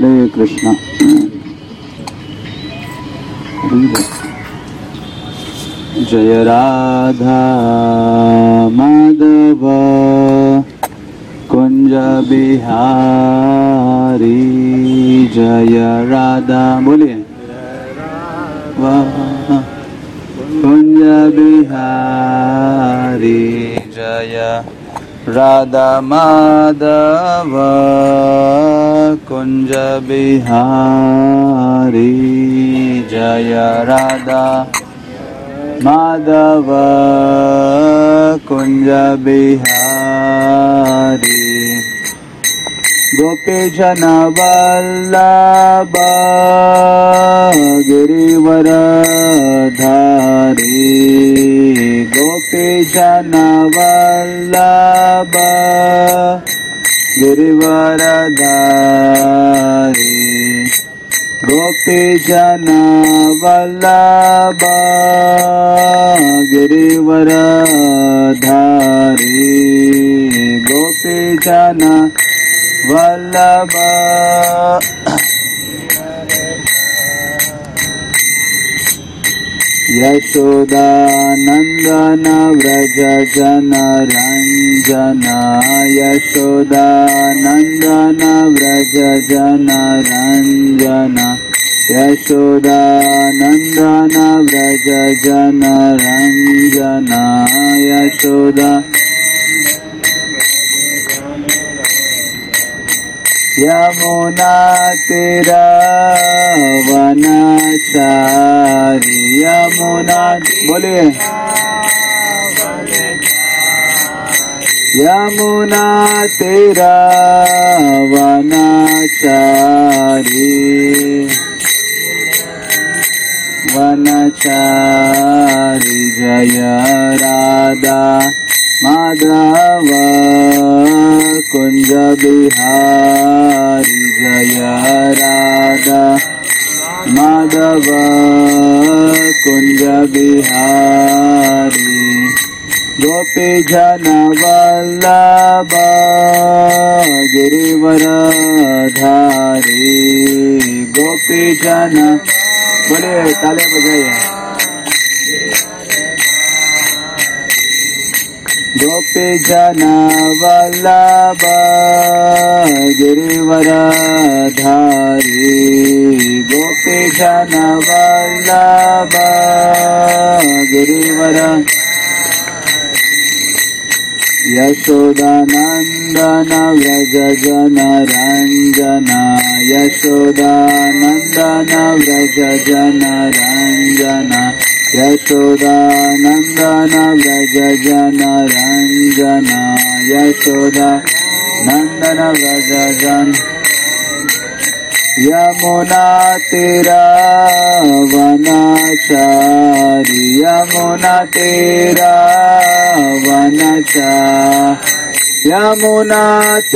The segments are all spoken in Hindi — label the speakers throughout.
Speaker 1: हरे कृष्णा। जय राधा माधव कुंज बिहारी, जय राधा बोलिए कुंज बिहारी, जय राधा माधव कुंज बिहारी, जय राधा माधव कुंज बिहारी। गोपी जन वल्लभ गिरिवर धारी, गोपी जन वल्लभ गिरिवर धारी, गोपी जन वल्लभ गिरिवर धारी, गोपी जन वल्लभ। यशोदानंदन व्रज जन रंजन, यशोदानंदन व्रज जन रंजन, यशोदानंदन व्रज जन रंजन, यशोदा। यमुना तीरवनचारी, यमुना बोलिए यमुना तीरवनचारी, वनचारी, जय राधा माधव कुंज बिहारी, जय राधा माधव कुंज बिहारी। गोपी जन वल्लभ गिरिवर धारी, गोपी जन बोले ताले बजाइए। गोपी जन वल्लभ गिरिवर धारी, गोपी जन वल्लभ गिरिवर। यशोदानंदन व्रज जन रंजन, यशोदानंदन व्रज जन रंजन, यशोदानंदन व्रज जन रंजन, यशोदानंदन व्रज जन। यमुना तीरवनचारी, यमुना तीरवनचारी, यमुना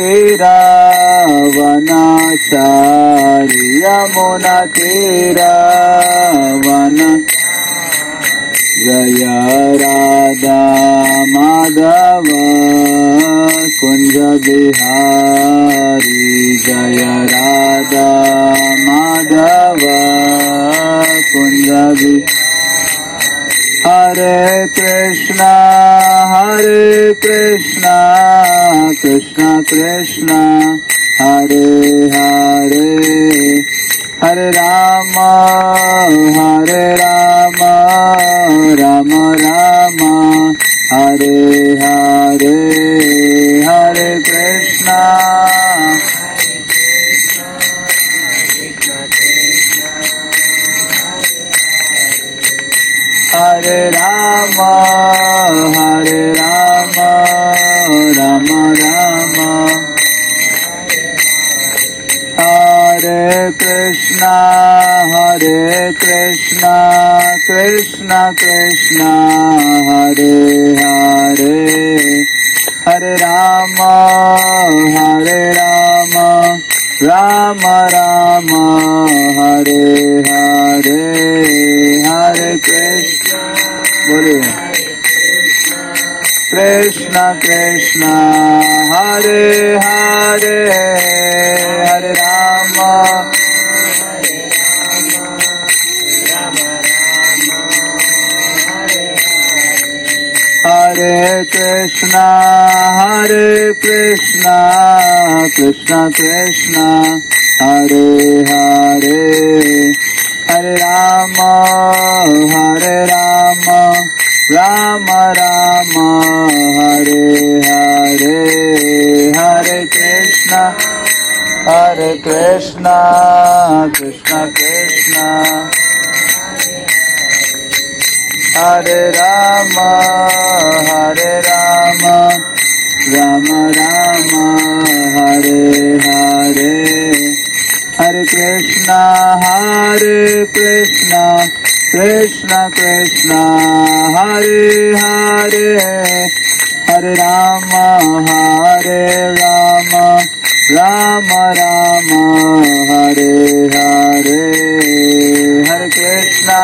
Speaker 1: तीरवनचारी, यमुना तीरवन। जय राधा माधव कुंज बिहारी, जय राधा माधव कुंज बिहारी। हरे कृष्णा कृष्ण कृष्ण हरे हरे, हरे राम राम राम हरे हरे, हरे कृष्णा हरे राम राम राम हरे कृष्णा कृष्ण कृष्ण हरे हरे, हरे राम राम राम हरे हरे, हरे कृष्ण बोलिए कृष्ण कृष्ण हरे हरे, हरे Ram Hare Krishna, Krishna Krishna, Hare Hare, Hare Rama, Rama Rama, Hare Hare, Hare Krishna, Krishna Krishna, Hare Rama, Rama Rama, Hare Hare, Hare Krishna, Krishna Krishna, Hare Hare, Hare Rama, Rama Rama, Hare Hare, Hare Krishna,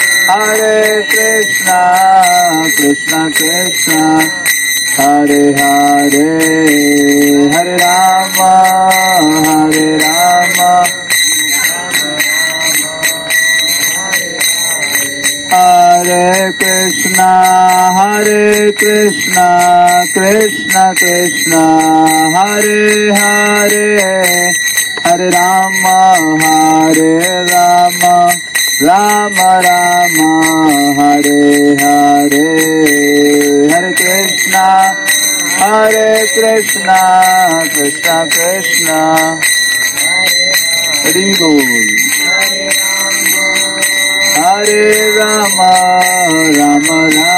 Speaker 1: Krishna Krishna, Hare Hare, Hare Rama, Hare Krishna, Krishna Krishna, Hare Hare, Hare Rama, Rama Rama, Hare Hare, Hare Krishna, Krishna Krishna, Hare Bol. Hare Rama, Rama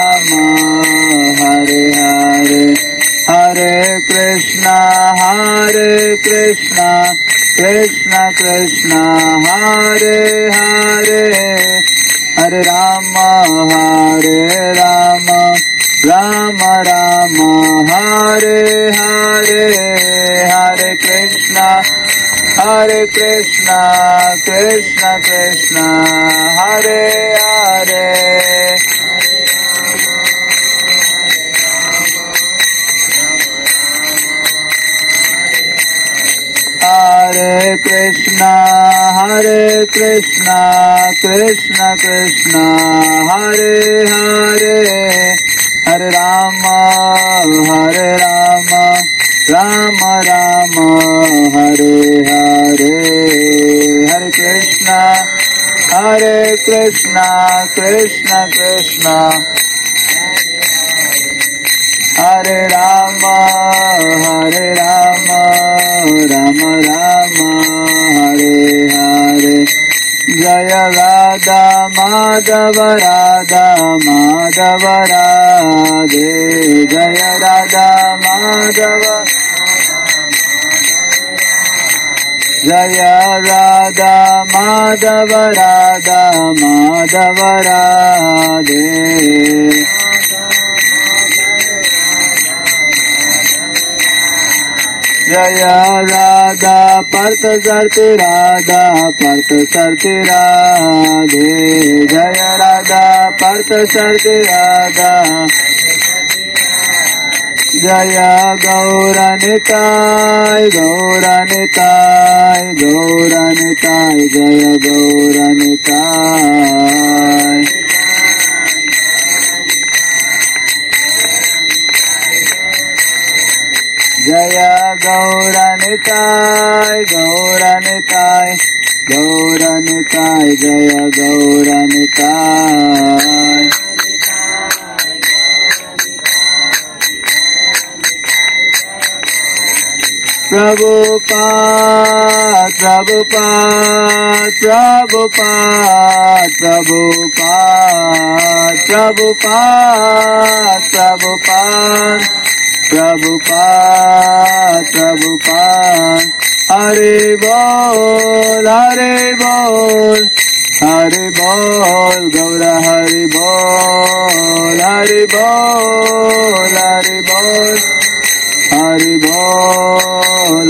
Speaker 1: Hare Hare, Hare Krishna, Krishna Krishna, Hare Hare, Hare Rama, Rama Hare Hare, Hare Krishna, Krishna Krishna, Hare Hare, Hare Krishna, Krishna Krishna, Hare Hare, Hare Rama, Rama Hare Hare, Hare Krishna, Krishna Krishna, Hare Rama, Rama Hare Hare, Jaya Radha Madhava Radhe, Jaya Radha Madhava, Jaya Radha Madhava Radhe, Jaya Radha Partha Sarti Radhe, Jaya Radha Partha Sarti Radha, Jaya Gaura Nitai, Jaya Gaura Nitai, Jaya Gaura Nitai, Jaya Gaura Nitai, Prabhupada, Hare Bol, Gaura Hare Bol, Hare Bol, Hare Bol.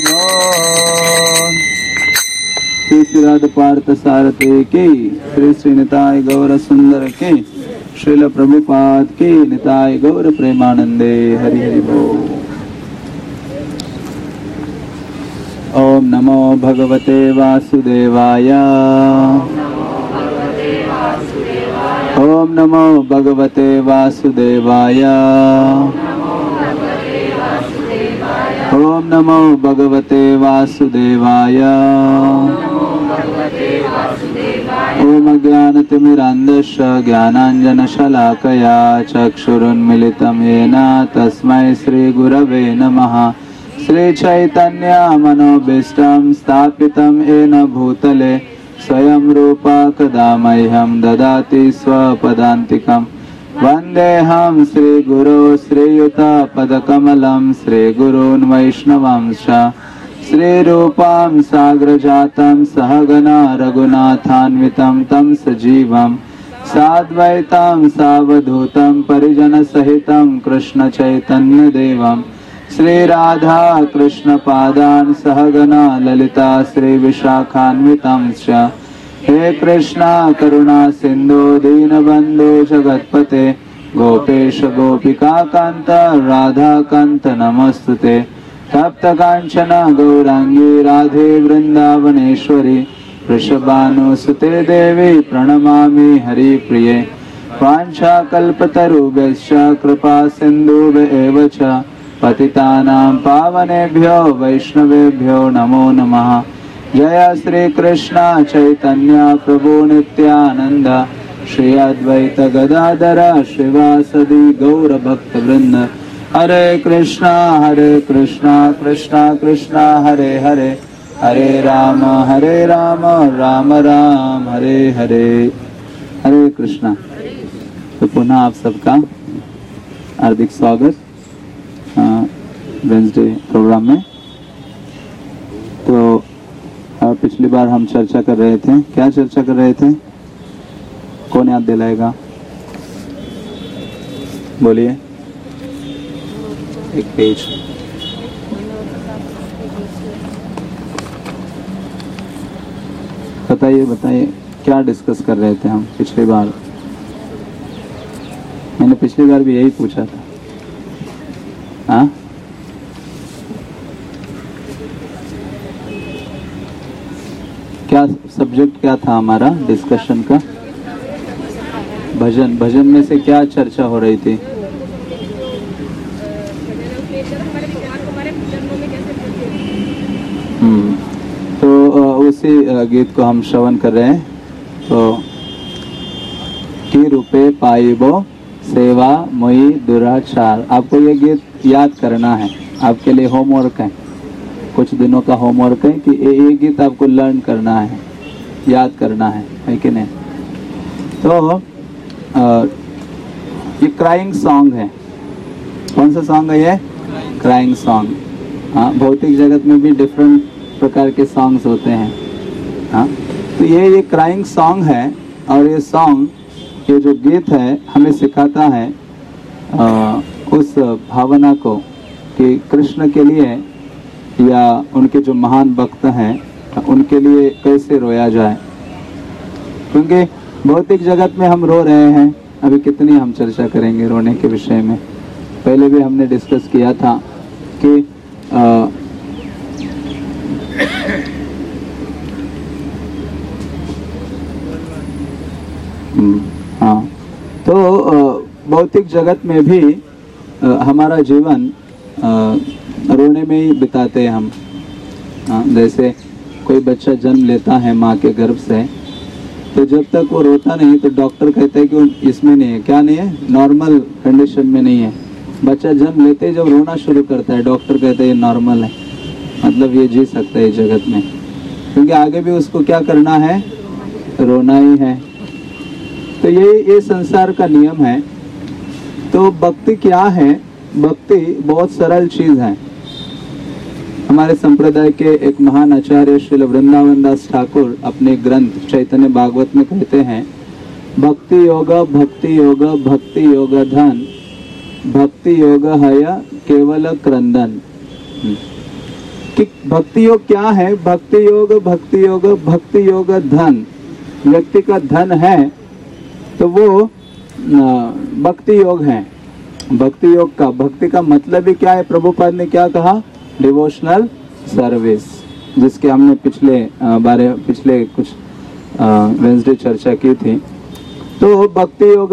Speaker 1: Shri Radha Partha सारथी की, श्री निताय गौर सुंदर के, श्रील प्रभुपाद की, निताय गौर प्रेमानंदे, हरि हरि बोल। ओम नमो भगवते वासुदेवाय, ओम नमो भगवते वासुदेवाय। ओम नमो भगवते वासुदेवाय। ओम अज्ञानतिमिरान्धस्य ज्ञानाञ्जनशलाकया चक्षुरुन्मिलितं येन तस्मै श्रीगुरवे नमः। श्रीचैतन्यमनोभीष्टं स्थापितं येन भूतले स्वयं रूपा कदा मह्यं ददाति स्वपदान्तिकं। वन्देऽहं श्रीगुरो श्रीयुतपदकमलं श्रीगुरून् वैष्णवांश्च श्रीरूपां साग्रजातं सहगना रघुनाथान्वितं तं सजीवं साद्वैतं सावधूतं परिजनसहितं कृष्णचैतन्यदेवं श्रीराधा कृष्णपादान् सहगना ललिता श्रीविशाखान्वितांश्च। हे कृष्णा करुणा सिन्धु दीनबन्धु जगत्पते गोपेश गोपिकान्त राधाकान्त नमस्तुते। तप्त कांचन गौरांगी राधे वृंदावनेश्वरी वृषभानुसुते देवी प्रणमामि हरिप्रिये। वाञ्छाकल्पतरुभ्यश्च कृपा सिन्धुभ्येव च पतितानां पावनेभ्यो वैष्णवेभ्यो नमो नमः। जय श्री कृष्ण चैतन्य प्रभु नित्यानंद श्री अद्वैत गदाधर श्रीवासदि गौर भक्तवृंद। हरे कृष्णा कृष्णा कृष्णा हरे हरे, हरे राम राम राम हरे हरे। हरे कृष्णा। तो पुनः आप सबका हार्दिक स्वागत वेंसडे प्रोग्राम में। तो पिछली बार हम चर्चा कर रहे थे, क्या चर्चा कर रहे थे? कौन याद दिलाएगा? बोलिए। एक पेज। बताइए क्या डिस्कस कर रहे थे हम पिछली बार? मैंने पिछली बार भी यही पूछा था। हाँ, क्या सब्जेक्ट क्या था हमारा डिस्कशन का? भजन में से क्या चर्चा हो रही थी? तो उसी गीत को हम श्रवण कर रहे हैं। तो की रूपे पाइबो सेवा मोई दुराचार। आपको ये गीत याद करना है, आपके लिए होमवर्क है, कुछ दिनों का होमवर्क है कि ये गीत आपको लर्न करना है, याद करना है कि नहीं? तो ये क्राइंग सॉन्ग है। कौन सा सॉन्ग है ये? Crying song. हाँ, भौतिक जगत में भी डिफरेंट प्रकार के सॉन्ग्स होते हैं। हाँ, तो ये क्राइंग सॉन्ग है। और ये सॉन्ग, ये जो गीत है, हमें सिखाता है उस भावना को कि कृष्ण के लिए या उनके जो महान भक्त हैं उनके लिए कैसे रोया जाए। क्योंकि भौतिक जगत में हम रो रहे हैं, अभी कितनी हम चर्चा करेंगे रोने के विषय में। पहले भी हमने डिस्कस किया था कि हाँ, तो भौतिक जगत में भी हमारा जीवन रोने में ही बिताते हैं हम। जैसे कोई बच्चा जन्म लेता है माँ के गर्भ से, तो जब तक वो रोता नहीं तो डॉक्टर कहते हैं कि इसमें नहीं है। क्या नहीं है? नॉर्मल कंडीशन में नहीं है। बच्चा जन्म लेते ही जब रोना शुरू करता है, डॉक्टर कहते हैं ये नॉर्मल है, मतलब ये जी सकता है जगत में, क्योंकि आगे भी उसको क्या करना है? रोना ही है। तो ये संसार का नियम है। तो भक्ति क्या है? भक्ति बहुत सरल चीज है। हमारे संप्रदाय के एक महान आचार्य श्रील वृंदावन दास ठाकुर अपने ग्रंथ चैतन्य भागवत में कहते हैं, भक्ति योग भक्ति योग भक्ति योग धन भक्ति योग हय केवल क्रंदन। कि भक्ति योग क्या है? भक्ति योग भक्ति योग भक्ति योग धन। व्यक्ति का धन है तो वो भक्ति योग है। भक्ति योग का, भक्ति का मतलब ही क्या है? प्रभुपाद ने क्या कहा? डिवोशनल सर्विस, जिसके हमने पिछले कुछ वेंसडे चर्चा की थी। तो भक्ति योग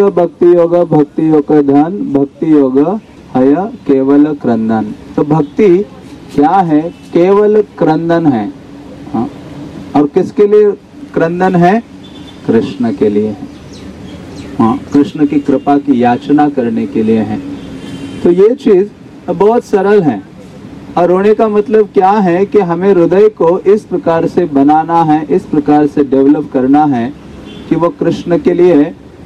Speaker 1: धन, भक्ति योग है केवल क्रंदन। तो भक्ति क्या है? केवल क्रंदन है। हाँ? और किसके लिए क्रंदन है? कृष्ण के लिए है। हाँ, कृष्ण की कृपा की याचना करने के लिए है। तो ये चीज बहुत सरल है। और रोने का मतलब क्या है कि हमें हृदय को इस प्रकार से बनाना है, इस प्रकार से डेवलप करना है कि वो कृष्ण के लिए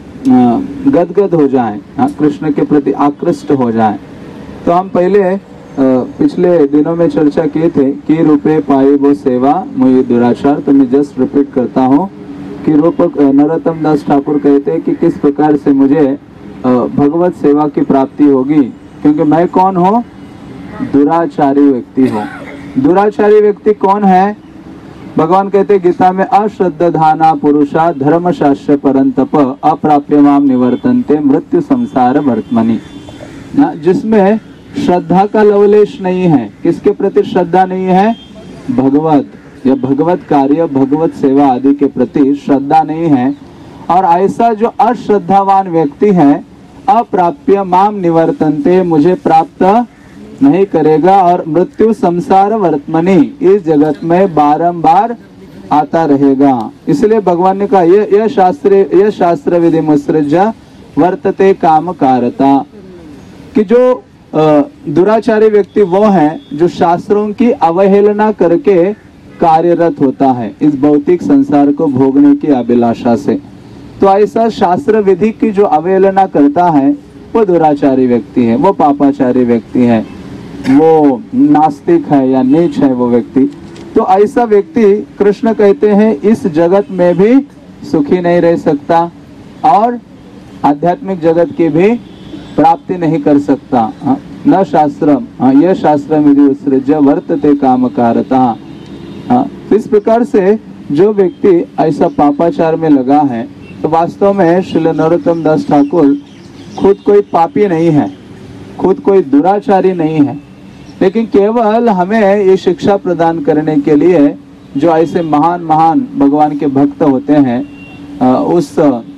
Speaker 1: गदगद हो जाए, कृष्ण के प्रति आकृष्ट हो जाए। तो हम पहले पिछले दिनों में चर्चा किए थे कि रूपे पाई वो सेवा मुझे दुराचार। तो मैं जस्ट रिपीट करता हूँ कि रूपक नरोत्तम दास ठाकुर कहते हैं कि किस प्रकार से मुझे भगवत सेवा की प्राप्ति होगी, क्योंकि मैं कौन हूँ? दुराचारी व्यक्ति हूँ। दुराचारी व्यक्ति कौन है? भगवान कहते गीता में, अश्रद्धाना पुरुषा धर्म शास्त्र परंतप अप्राप्य माम निवर्तन्ते मृत्यु संसार वर्तमनि। जिसमें श्रद्धा का लवलेश नहीं है। किसके प्रति श्रद्धा नहीं है? भगवत या भगवत कार्य, भगवत सेवा आदि के प्रति श्रद्धा नहीं है। और ऐसा जो अश्रद्धावान व्यक्ति है, अप्राप्य माम निवर्तन्ते, मुझे प्राप्त नहीं करेगा और मृत्यु संसार वर्तमनि, इस जगत में बारंबार आता रहेगा। इसलिए भगवान ने कहा यह शास्त्र विधि मुत्सृज वर्तते काम कारता, कि जो दुराचारी व्यक्ति वो है जो शास्त्रों की अवहेलना करके कार्यरत होता है इस भौतिक संसार को भोगने की अभिलाषा से। तो ऐसा शास्त्र विधि की जो अवहेलना करता है वो दुराचारी व्यक्ति है, वो पापाचारी व्यक्ति है, वो नास्तिक है या नीच है वो व्यक्ति। तो ऐसा व्यक्ति कृष्ण कहते हैं इस जगत में भी सुखी नहीं रह सकता और आध्यात्मिक जगत की भी प्राप्ति नहीं कर सकता। न शास्त्रम, यह शास्त्र विधि उत्सृज्य वर्तते काम कारता। तो इस प्रकार से जो व्यक्ति ऐसा पापाचार में लगा है, तो वास्तव में श्रील नरोत्तम दास ठाकुर खुद कोई पापी नहीं है, खुद कोई दुराचारी नहीं है, लेकिन केवल हमें ये शिक्षा प्रदान करने के लिए जो ऐसे महान महान भगवान के भक्त होते हैं उस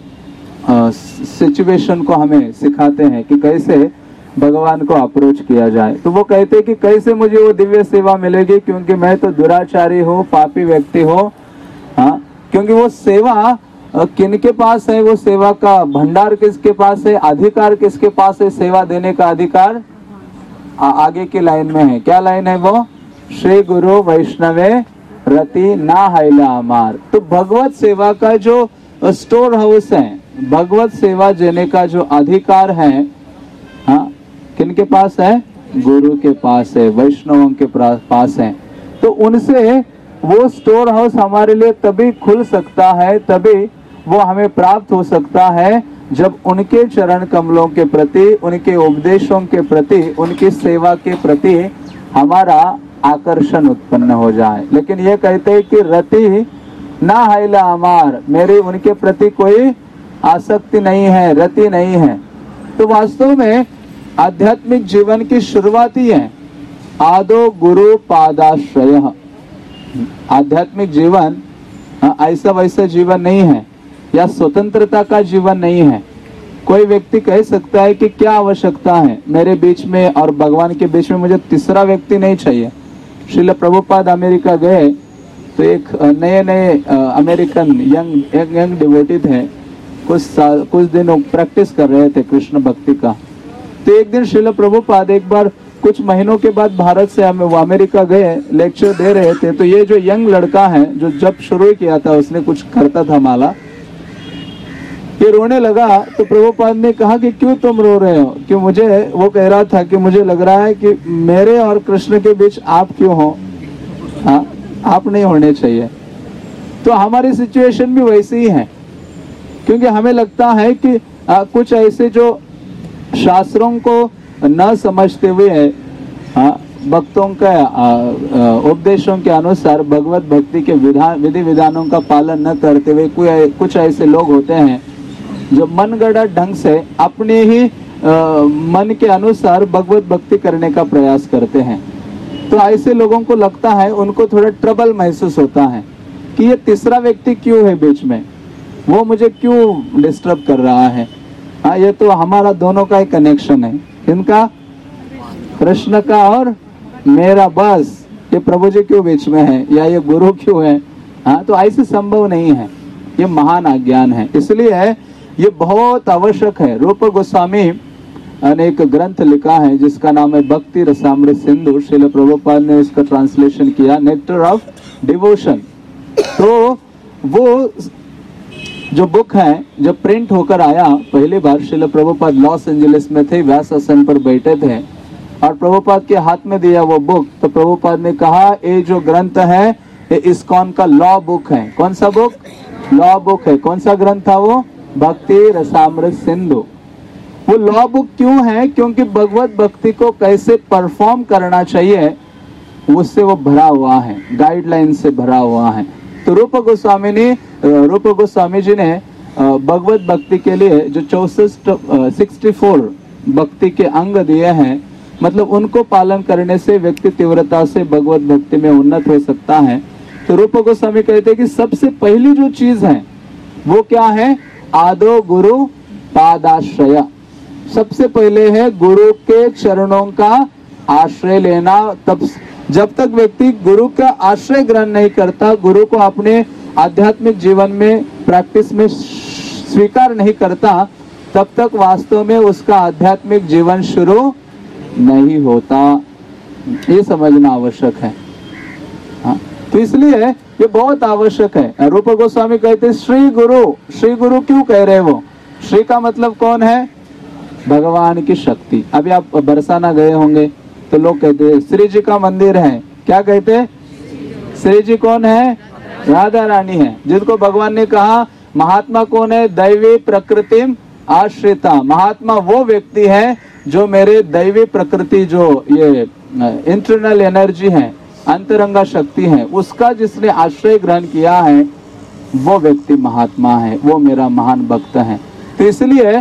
Speaker 1: सिचुएशन को हमें सिखाते हैं कि कैसे भगवान को अप्रोच किया जाए। तो वो कहते हैं कि कैसे मुझे वो दिव्य सेवा मिलेगी, क्योंकि मैं तो दुराचारी हूँ, पापी व्यक्ति हूँ। हाँ, क्योंकि वो सेवा किनके पास है? वो सेवा का भंडार किसके पास है? अधिकार किसके पास है? सेवा देने का अधिकार आगे की लाइन में है। क्या लाइन है वो? श्री गुरु वैष्णवे रति ना हैला अमार। तो भगवत सेवा का जो स्टोर हाउस है, भगवत सेवा देने का जो अधिकार है, हाँ, किनके पास है? गुरु के पास है, वैष्णवों के पास है। तो उनसे वो स्टोर हाउस हमारे लिए तभी खुल सकता है, तभी वो हमें प्राप्त हो सकता है जब उनके चरण कमलों के प्रति, उनके उपदेशों के प्रति, उनकी सेवा के प्रति हमारा आकर्षण उत्पन्न हो जाए। लेकिन ये कहते हैं कि रति ना हैला अमार, मेरी उनके प्रति कोई आसक्ति नहीं है, रति नहीं है। तो वास्तव में आध्यात्मिक जीवन की शुरुआत ही है आदो गुरु पादाश्रय। आध्यात्मिक जीवन ऐसा वैसा जीवन नहीं है या स्वतंत्रता का जीवन नहीं है। कोई व्यक्ति कह सकता है कि क्या आवश्यकता है मेरे बीच में और भगवान के बीच में, मुझे तीसरा व्यक्ति नहीं चाहिए। श्रील प्रभुपाद अमेरिका गए तो एक नए अमेरिकन यंग डिवोटी थे, कुछ दिन प्रैक्टिस कर रहे थे कृष्ण भक्ति का। तो एक दिन श्रील प्रभुपाद एक बार कुछ महीनों के बाद भारत से वो अमेरिका गए, लेक्चर दे रहे थे। तो ये जो यंग लड़का है जो जब शुरू किया था, उसने कुछ करता था माला, ये रोने लगा। तो प्रभुपाद ने कहा कि क्यों तुम रो रहे हो? कि मुझे, वो कह रहा था कि मुझे लग रहा है कि मेरे और कृष्ण के बीच आप क्यों हो, हाँ, आप नहीं होने चाहिए। तो हमारी सिचुएशन भी वैसी ही है, क्योंकि हमें लगता है कि कुछ ऐसे जो शास्त्रों को न समझते हुए भक्तों का उपदेशों के अनुसार भगवत भक्ति के विधि विधानों का पालन न करते हुए कुछ ऐसे लोग होते हैं जो मनगढ़ंत ढंग से अपने ही मन के अनुसार भगवत भक्ति करने का प्रयास करते हैं। तो ऐसे लोगों को लगता है, उनको थोड़ा ट्रबल महसूस होता है कि ये तीसरा व्यक्ति क्यों है बीच में, वो मुझे क्यों डिस्टर्ब कर रहा है? हाँ, ये तो हमारा दोनों का ही कनेक्शन है। किनका? कृष्ण का और मेरा। बस ये प्रभु जी क्यों बीच में है, या ये गुरु क्यों है? हाँ, तो ऐसे संभव नहीं है। ये महान अज्ञान है, इसलिए ये बहुत आवश्यक है। रूप गोस्वामी ने एक ग्रंथ लिखा है जिसका नाम है भक्ति रसामृत सिंधु। श्रील प्रभुपाद ने इसका ट्रांसलेशन किया, नेक्टर ऑफ डिवोशन। तो वो जो बुक है, जब प्रिंट होकर आया पहली बार, श्रील प्रभुपाद लॉस एंजलिस में थे, व्यास आसन पर बैठे थे और प्रभुपाद के हाथ में दिया वो बुक। तो प्रभुपाद ने कहा, ये जो ग्रंथ है ये इस्कॉन का लॉ बुक है। कौन सा बुक? लॉ बुक है। कौन सा ग्रंथ था वो? भक्ति रसामृत सिंधु। वो लॉ बुक क्यों है? क्योंकि भगवत भक्ति को कैसे परफॉर्म करना चाहिए उससे वो भरा हुआ है, गाइडलाइन से भरा हुआ है। तो रूप गोस्वामी जी ने भगवत भक्ति के लिए जो 64 भक्ति के अंग दिए हैं, मतलब उनको पालन करने से व्यक्ति तीव्रता से भगवत भक्ति में उन्नत हो सकता है। तो रूप गोस्वामी कहते हैं कि सबसे पहली जो चीज है वो क्या है? आदो गुरु पादाश्रय। सबसे पहले है गुरु के चरणों का आश्रय लेना। तब जब तक व्यक्ति गुरु का आश्रय ग्रहण नहीं करता, गुरु को अपने आध्यात्मिक जीवन में, प्रैक्टिस में स्वीकार नहीं करता, तब तक वास्तव में उसका आध्यात्मिक जीवन शुरू नहीं होता। ये समझना आवश्यक है। हाँ, तो इसलिए ये बहुत आवश्यक है। रूप गोस्वामी कहते हैं श्री गुरु। श्री गुरु क्यों कह रहे वो? श्री का मतलब कौन है? भगवान की शक्ति। अभी आप बरसाना गए होंगे तो लोग कहते हैं श्री जी का मंदिर है। क्या कहते हैं? श्री जी कौन है? राधा रानी है। जिनको भगवान ने कहा महात्मा कौन है? दैवी प्रकृतिम आश्रिता। महात्मा वो व्यक्ति है जो मेरे दैवी प्रकृति, जो ये इंटरनल एनर्जी है, अंतरंगा शक्ति है, उसका जिसने आश्रय ग्रहण किया है वो व्यक्ति महात्मा है, वो मेरा महान भक्त है। तो इसलिए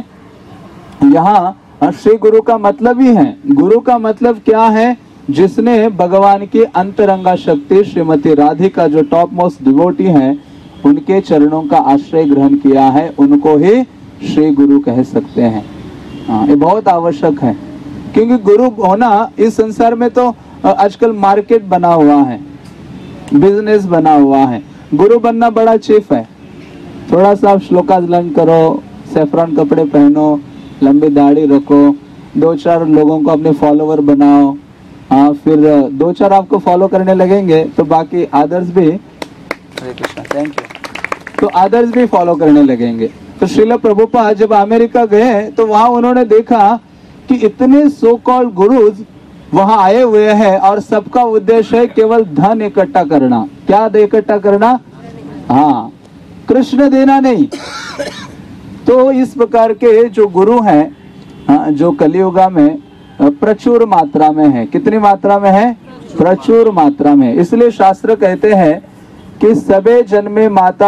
Speaker 1: यहाँ श्री गुरु का मतलब ही है। गुरु का मतलब क्या है? जिसने भगवान की अंतरंगा शक्ति श्रीमती राधिका, जो टॉप मोस्ट डिवोटी है, उनके चरणों का आश्रय ग्रहण किया है, उनको ही श्री गुरु कह सकते हैं। हाँ, ये बहुत आवश्यक है, क्योंकि गुरु होना इस संसार में तो आजकल मार्केट बना हुआ है, बिजनेस बना हुआ है। गुरु बनना बड़ा चीफ है। थोड़ा सा श्लोकास लर्न करो, सेफ्रॉन कपड़े पहनो, लंबी दाढ़ी रखो, 2-4 लोगों को अपने फॉलोवर बनाओ। हाँ, फिर 2-4 आपको फॉलो करने लगेंगे तो बाकी अदर्स भी, हरे कृष्णा, थैंक यू, तो अदर्स भी फॉलो करने लगेंगे। तो श्रील प्रभुपाद जब अमेरिका गए तो वहां उन्होंने देखा कि इतने सो कॉल्ड गुरुज वहां आए हुए हैं और सबका उद्देश्य है केवल धन इकट्ठा करना। क्या इकट्ठा करना? हाँ, कृष्ण देना नहीं। तो इस प्रकार के जो गुरु हैं, हाँ, जो कलियुगा में प्रचुर मात्रा में है। कितनी मात्रा में है? प्रचुर मात्रा में। इसलिए शास्त्र कहते हैं कि सबे जन्मे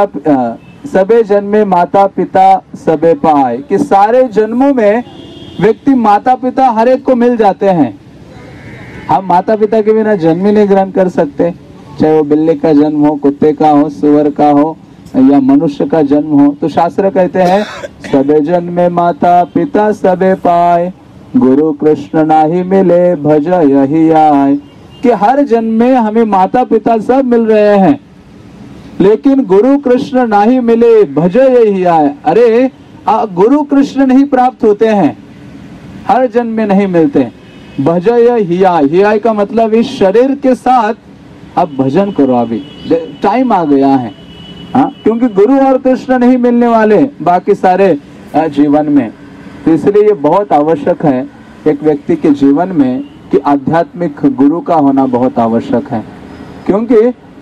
Speaker 1: माता पिता सबे पाए, कि सारे जन्मों में व्यक्ति माता पिता हर एक को मिल जाते हैं। हम माता पिता के बिना जन्म ही नहीं ग्रहण कर सकते, चाहे वो बिल्ली का जन्म हो, कुत्ते का हो, सुअर का हो या मनुष्य का जन्म हो। तो शास्त्र कहते हैं सबे जन्मे माता पिता सबे पाए, गुरु कृष्ण नाही मिले भज यही आए। कि हर जन्म में हमें माता पिता सब मिल रहे हैं, लेकिन गुरु कृष्ण नहीं मिले भज यही आए। अरे गुरु कृष्ण नहीं प्राप्त होते हैं, हर जन्म में नहीं मिलते। भजय हियाय, हियाय का मतलब इस शरीर के साथ अब भजन करो, अभी टाइम आ गया है। हाँ, क्योंकि गुरु और कृष्ण नहीं मिलने वाले बाकी सारे जीवन में। तो इसलिए ये बहुत आवश्यक है एक व्यक्ति के जीवन में कि आध्यात्मिक गुरु का होना बहुत आवश्यक है। क्योंकि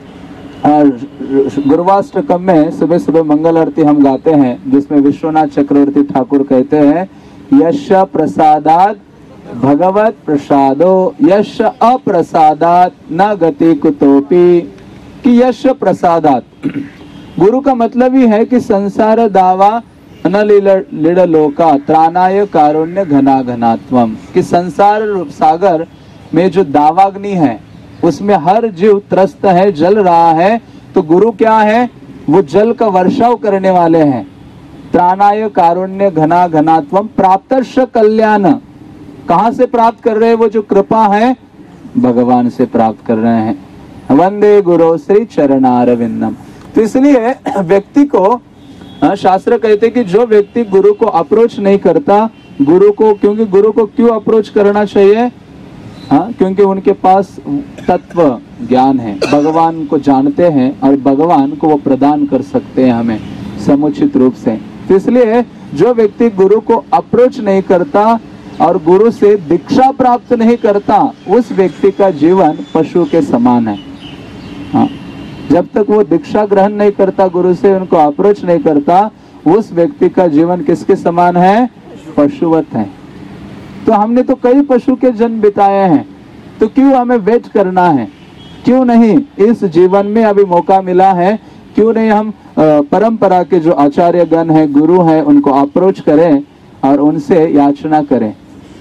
Speaker 1: गुरुवाष्टकम में सुबह सुबह मंगल आरती हम गाते हैं, जिसमें विश्वनाथ चक्रवर्ती ठाकुर कहते हैं यश प्रसादात भगवत प्रसादो यश अप्रसादात न गति कुतोपि। कि यश प्रसादात, गुरु का मतलब ही है कि संसार दावा न लीडलोका त्राणाय कारुण्य घना घनात्वम। कि संसार सागर में जो दावाग्नि है उसमें हर जीव त्रस्त है, जल रहा है। तो गुरु क्या है? वो जल का वर्षाव करने वाले हैं। त्राणाय कारुण्य घना घनात्वम प्राप्तर्ष कल्याण, कहां से प्राप्त कर रहे हैं? वो जो कृपा है भगवान से प्राप्त कर रहे हैं। वंदे गुरु श्री चरणारविंदम। तो इसलिए व्यक्ति को शास्त्र कहते कि जो व्यक्ति गुरु को अप्रोच नहीं करता, गुरु को, क्योंकि गुरु को क्यों अप्रोच करना चाहिए? हाँ, क्योंकि उनके पास तत्व ज्ञान है, भगवान को जानते हैं और भगवान को वो प्रदान कर सकते हैं हमें समुचित रूप से। तो इसलिए जो व्यक्ति गुरु को अप्रोच नहीं करता और गुरु से दीक्षा प्राप्त नहीं करता, उस व्यक्ति का जीवन पशु के समान है। हाँ, जब तक वो दीक्षा ग्रहण नहीं करता, गुरु से उनको अप्रोच नहीं करता, उस व्यक्ति का जीवन किसके समान है? पशुवत है। तो हमने तो कई पशु के जन्म बिताए हैं, तो क्यों हमें वेट करना है? क्यों नहीं इस जीवन में अभी मौका मिला है, क्यों नहीं हम परंपरा के जो आचार्य गण हैं, गुरु हैं, उनको अप्रोच करें और उनसे याचना करें।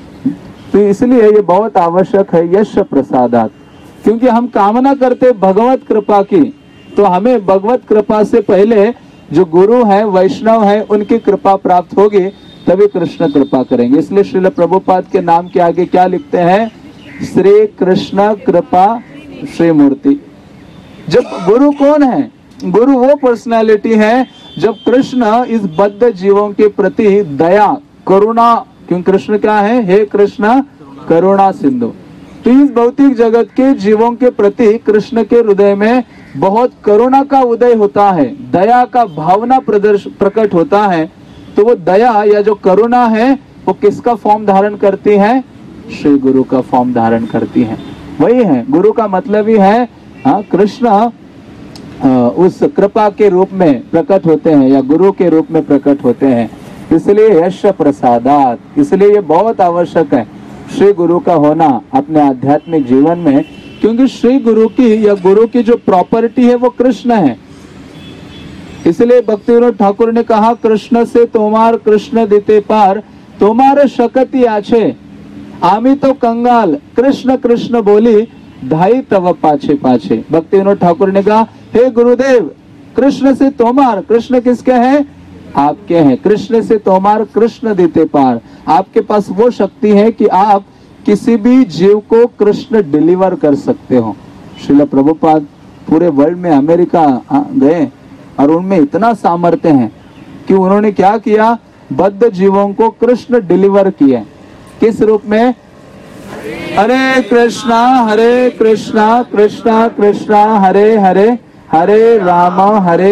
Speaker 1: तो इसलिए ये बहुत आवश्यक है यश प्रसादात, क्योंकि हम कामना करते भगवत कृपा की, तो हमें भगवत कृपा से पहले जो गुरु है, वैष्णव है, उनकी कृपा प्राप्त होगी, तभी कृष्ण कृपा करेंगे। इसलिए श्रील प्रभुपाद के नाम के आगे क्या लिखते हैं? श्री कृष्ण कृपा श्री मूर्ति। जब गुरु कौन है? गुरु वो पर्सनालिटी है जब कृष्ण इस बद्ध जीवों के प्रति दया, करुणा, क्योंकि कृष्ण क्या है? हे कृष्ण करुणा सिंधु। तो इस भौतिक जगत के जीवों के प्रति कृष्ण के हृदय में बहुत करुणा का उदय होता है, दया का भावना प्रकट होता है। तो वो दया या जो करुणा है वो किसका फॉर्म धारण करती है? श्री गुरु का फॉर्म धारण करती है। वही है गुरु का मतलब ही है। हाँ, कृष्ण उस कृपा के रूप में प्रकट होते हैं या गुरु के रूप में प्रकट होते हैं। इसलिए यश प्रसादात, इसलिए ये बहुत आवश्यक है श्री गुरु का होना अपने आध्यात्मिक जीवन में, क्योंकि श्री गुरु की या गुरु की जो प्रॉपर्टी है वो कृष्ण है। इसलिए भक्तिविनोद ठाकुर ने कहा, कृष्ण से तोमार कृष्ण देते पार, तोमार शकति आछे, आमी तो कंगाल, कृष्ण कृष्ण बोली धाई तव पाछे पाछे। भक्तिविनोद ठाकुर ने कहा, हे गुरुदेव, कृष्ण से तोमार, कृष्ण किसके हैं? आपके हैं। कृष्ण से तोमार कृष्ण देते पार, आपके पास वो शक्ति है कि आप किसी भी जीव को कृष्ण डिलीवर कर सकते हो। श्रील प्रभुपाद पूरे वर्ल्ड में अमेरिका गए और उनमें इतना सामर्थ्य है कि उन्होंने क्या किया? बद्ध जीवों को कृष्ण डिलीवर किया। किस रूप में? हरे कृष्णा कृष्णा कृष्णा हरे हरे, हरे राम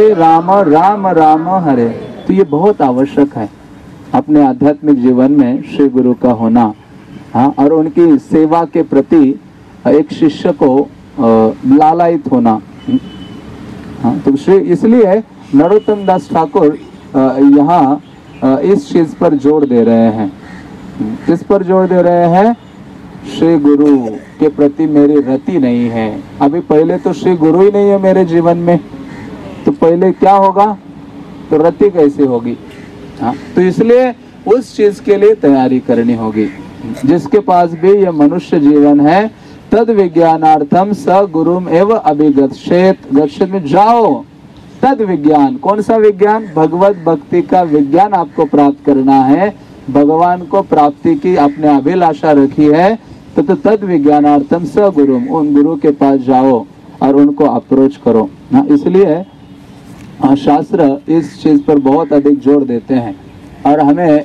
Speaker 1: राम राम हरे। तो ये बहुत आवश्यक है अपने आध्यात्मिक जीवन में श्री गुरु का होना। हाँ, और उनकी सेवा के प्रति एक शिष्य को लालायित होना। हाँ, तो श्री इसलिए नरोत्तम दास ठाकुर यहाँ इस चीज पर जोर दे रहे हैं। किस पर जोर दे रहे हैं? श्री गुरु के प्रति मेरी रति नहीं है। अभी पहले तो श्री गुरु ही नहीं है मेरे जीवन में, तो पहले क्या होगा? तो रति कैसे होगी? हाँ, तो इसलिए उस चीज के लिए तैयारी करनी होगी। जिसके पास भी यह मनुष्य जीवन है, तद विज्ञानार्थम स गुरुम एव अभिगच्छेत, गच्छेत में जाओ। तद विज्ञान, कौन सा विज्ञान? भगवत भक्ति का विज्ञान आपको प्राप्त करना है, भगवान को प्राप्ति की आपने अभिलाषा रखी है, तो तद विज्ञानार्थम स गुरुम, उन गुरु के पास जाओ और उनको अप्रोच करो। हाँ, इसलिए शास्त्र इस चीज पर बहुत अधिक जोर देते हैं और हमें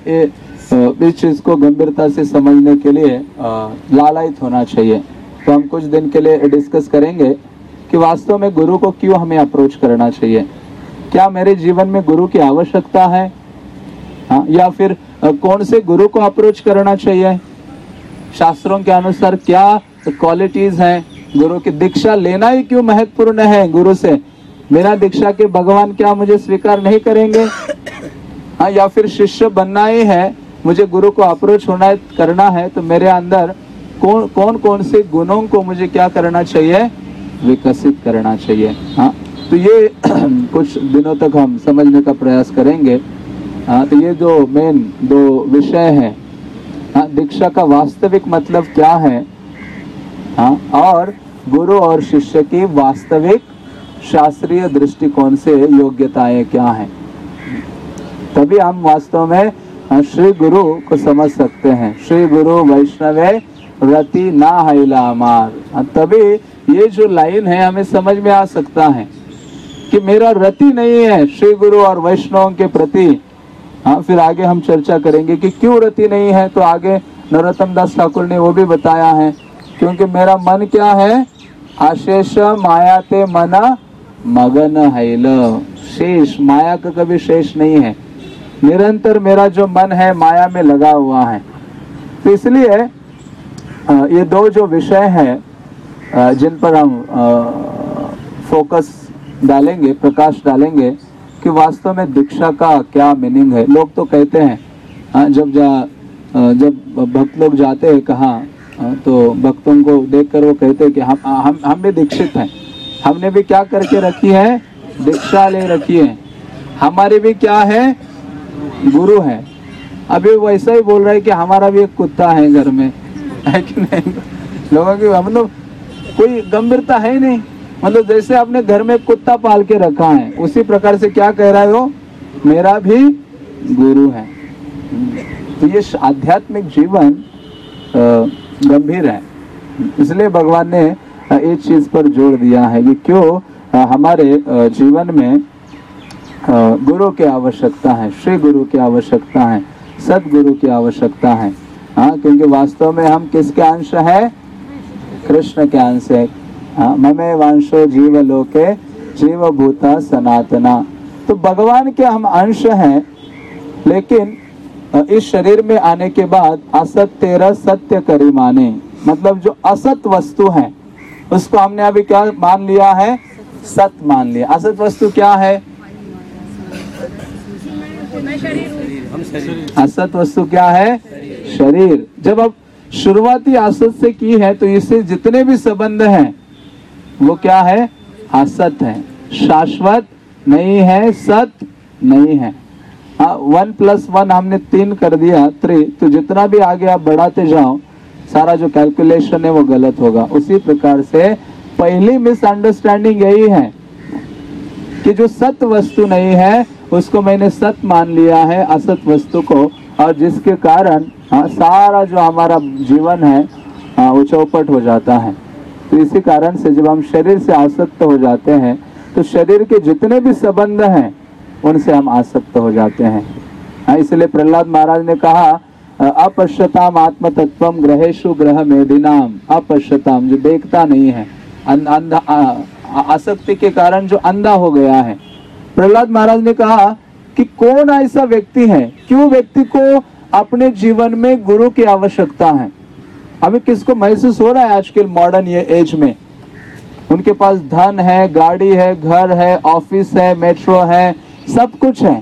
Speaker 1: इस चीज को गंभीरता से समझने के लिए लालायित होना चाहिए। तो हम कुछ दिन के लिए डिस्कस करेंगे कि वास्तव में गुरु को क्यों हमें अप्रोच करना चाहिए। क्या मेरे जीवन में गुरु की आवश्यकता है? हाँ, या फिर कौन से गुरु को अप्रोच करना चाहिए? शास्त्रों के अनुसार क्या क्वालिटीज हैं गुरु की? दीक्षा लेना ही क्यों महत्वपूर्ण है गुरु से? बिना दीक्षा के भगवान क्या मुझे स्वीकार नहीं करेंगे? हाँ, या फिर शिष्य बनना ही है, मुझे गुरु को अप्रोच होना करना है, तो मेरे अंदर कौन से गुणों को मुझे क्या करना चाहिए? विकसित करना चाहिए। हाँ, तो ये कुछ दिनों तक हम समझने का प्रयास करेंगे। हाँ, तो ये जो मेन दो विषय है, हाँ, दीक्षा का वास्तविक मतलब क्या है, हाँ, और गुरु और शिष्य की वास्तविक शास्त्रीय दृष्टिकोण से योग्यताएं क्या हैं, तभी हम वास्तव में श्री गुरु को समझ सकते हैं। श्री गुरु वैष्णवे रति ना हैला मार, तभी ये जो लाइन है हमें समझ में आ सकता है कि मेरा रति नहीं है श्री गुरु और वैष्णव के प्रति। हाँ, फिर आगे हम चर्चा करेंगे कि क्यों रति नहीं है, तो आगे नरोत्तम दास ठाकुर ने वो भी बताया है, क्योंकि मेरा मन क्या है, अशेष माया ते मना मगन हैल, शेष माया का कभी शेष नहीं है, निरंतर मेरा जो मन है माया में लगा हुआ है। तो इसलिए ये दो जो विषय हैं जिन पर हम फोकस डालेंगे, प्रकाश डालेंगे कि वास्तव में दीक्षा का क्या मीनिंग है। लोग तो कहते हैं जब भक्त लोग जाते हैं कहाँ, तो भक्तों को देखकर वो कहते हैं कि हम भी दीक्षित हैं, हमने भी क्या करके रखी है, दीक्षा ले रखी है, हमारे भी क्या है, गुरु है। अभी वो ऐसा ही बोल रहा है कि हमारा भी एक कुत्ता है घर में, है कि नहीं। लोगों की मतलब कोई गंभीरता है ही नहीं, मतलब जैसे आपने घर में कुत्ता पाल के रखा है उसी प्रकार से क्या कह रहा है वो, मेरा भी गुरु है। तो ये आध्यात्मिक जीवन गंभीर है, इसलिए भगवान ने इस चीज पर जोर दिया है कि क्यों हमारे जीवन में गुरु की आवश्यकता है, श्री गुरु की आवश्यकता है, सदगुरु की आवश्यकता है। हाँ, क्योंकि वास्तव में हम किसके अंश है, कृष्ण के अंश है। हाँ, ममे वांशो जीव लोके जीव भूता सनातना। तो भगवान के हम अंश हैं, लेकिन इस शरीर में आने के बाद असत्य सत्य करी माने, मतलब जो असत वस्तु है उसको हमने अभी क्या मान लिया है, सत मान लिया। असत वस्तु क्या है, असत वस्तु क्या है, शरीर। जब अब शुरुआती असत से की है तो इससे जितने भी संबंध हैं वो क्या है, असत है, शाश्वत नहीं है, सत नहीं है। 1+1 हमने 3 कर दिया 3, तो जितना भी आगे आप बढ़ाते जाओ सारा जो कैलकुलेशन है वो गलत होगा। उसी प्रकार से पहली मिसअंडरस्टैंडिंग यही है कि जो सत वस्तु नहीं है उसको मैंने सत मान लिया है, असत वस्तु को, और जिसके कारण सारा जो हमारा जीवन है वो चौपट हो जाता है। तो इसी कारण से जब हम शरीर से आसक्त हो जाते हैं तो शरीर के जितने भी संबंध हैं उनसे हम आसक्त हो जाते हैं। इसलिए प्रहलाद महाराज ने कहा, अपश्यताम आत्म तत्वम ग्रहेशु ग्रह मेदिनाम। अपश्यताम, जो देखता नहीं है, आसक्ति के कारण जो अंधा हो गया है। प्रहलाद महाराज ने कहा कि कौन ऐसा व्यक्ति है, क्यों व्यक्ति को अपने जीवन में गुरु की आवश्यकता है। अभी किसको महसूस हो रहा है आजकल मॉडर्न ये एज में, उनके पास धन है, गाड़ी है, घर है, ऑफिस है, मेट्रो है, सब कुछ है,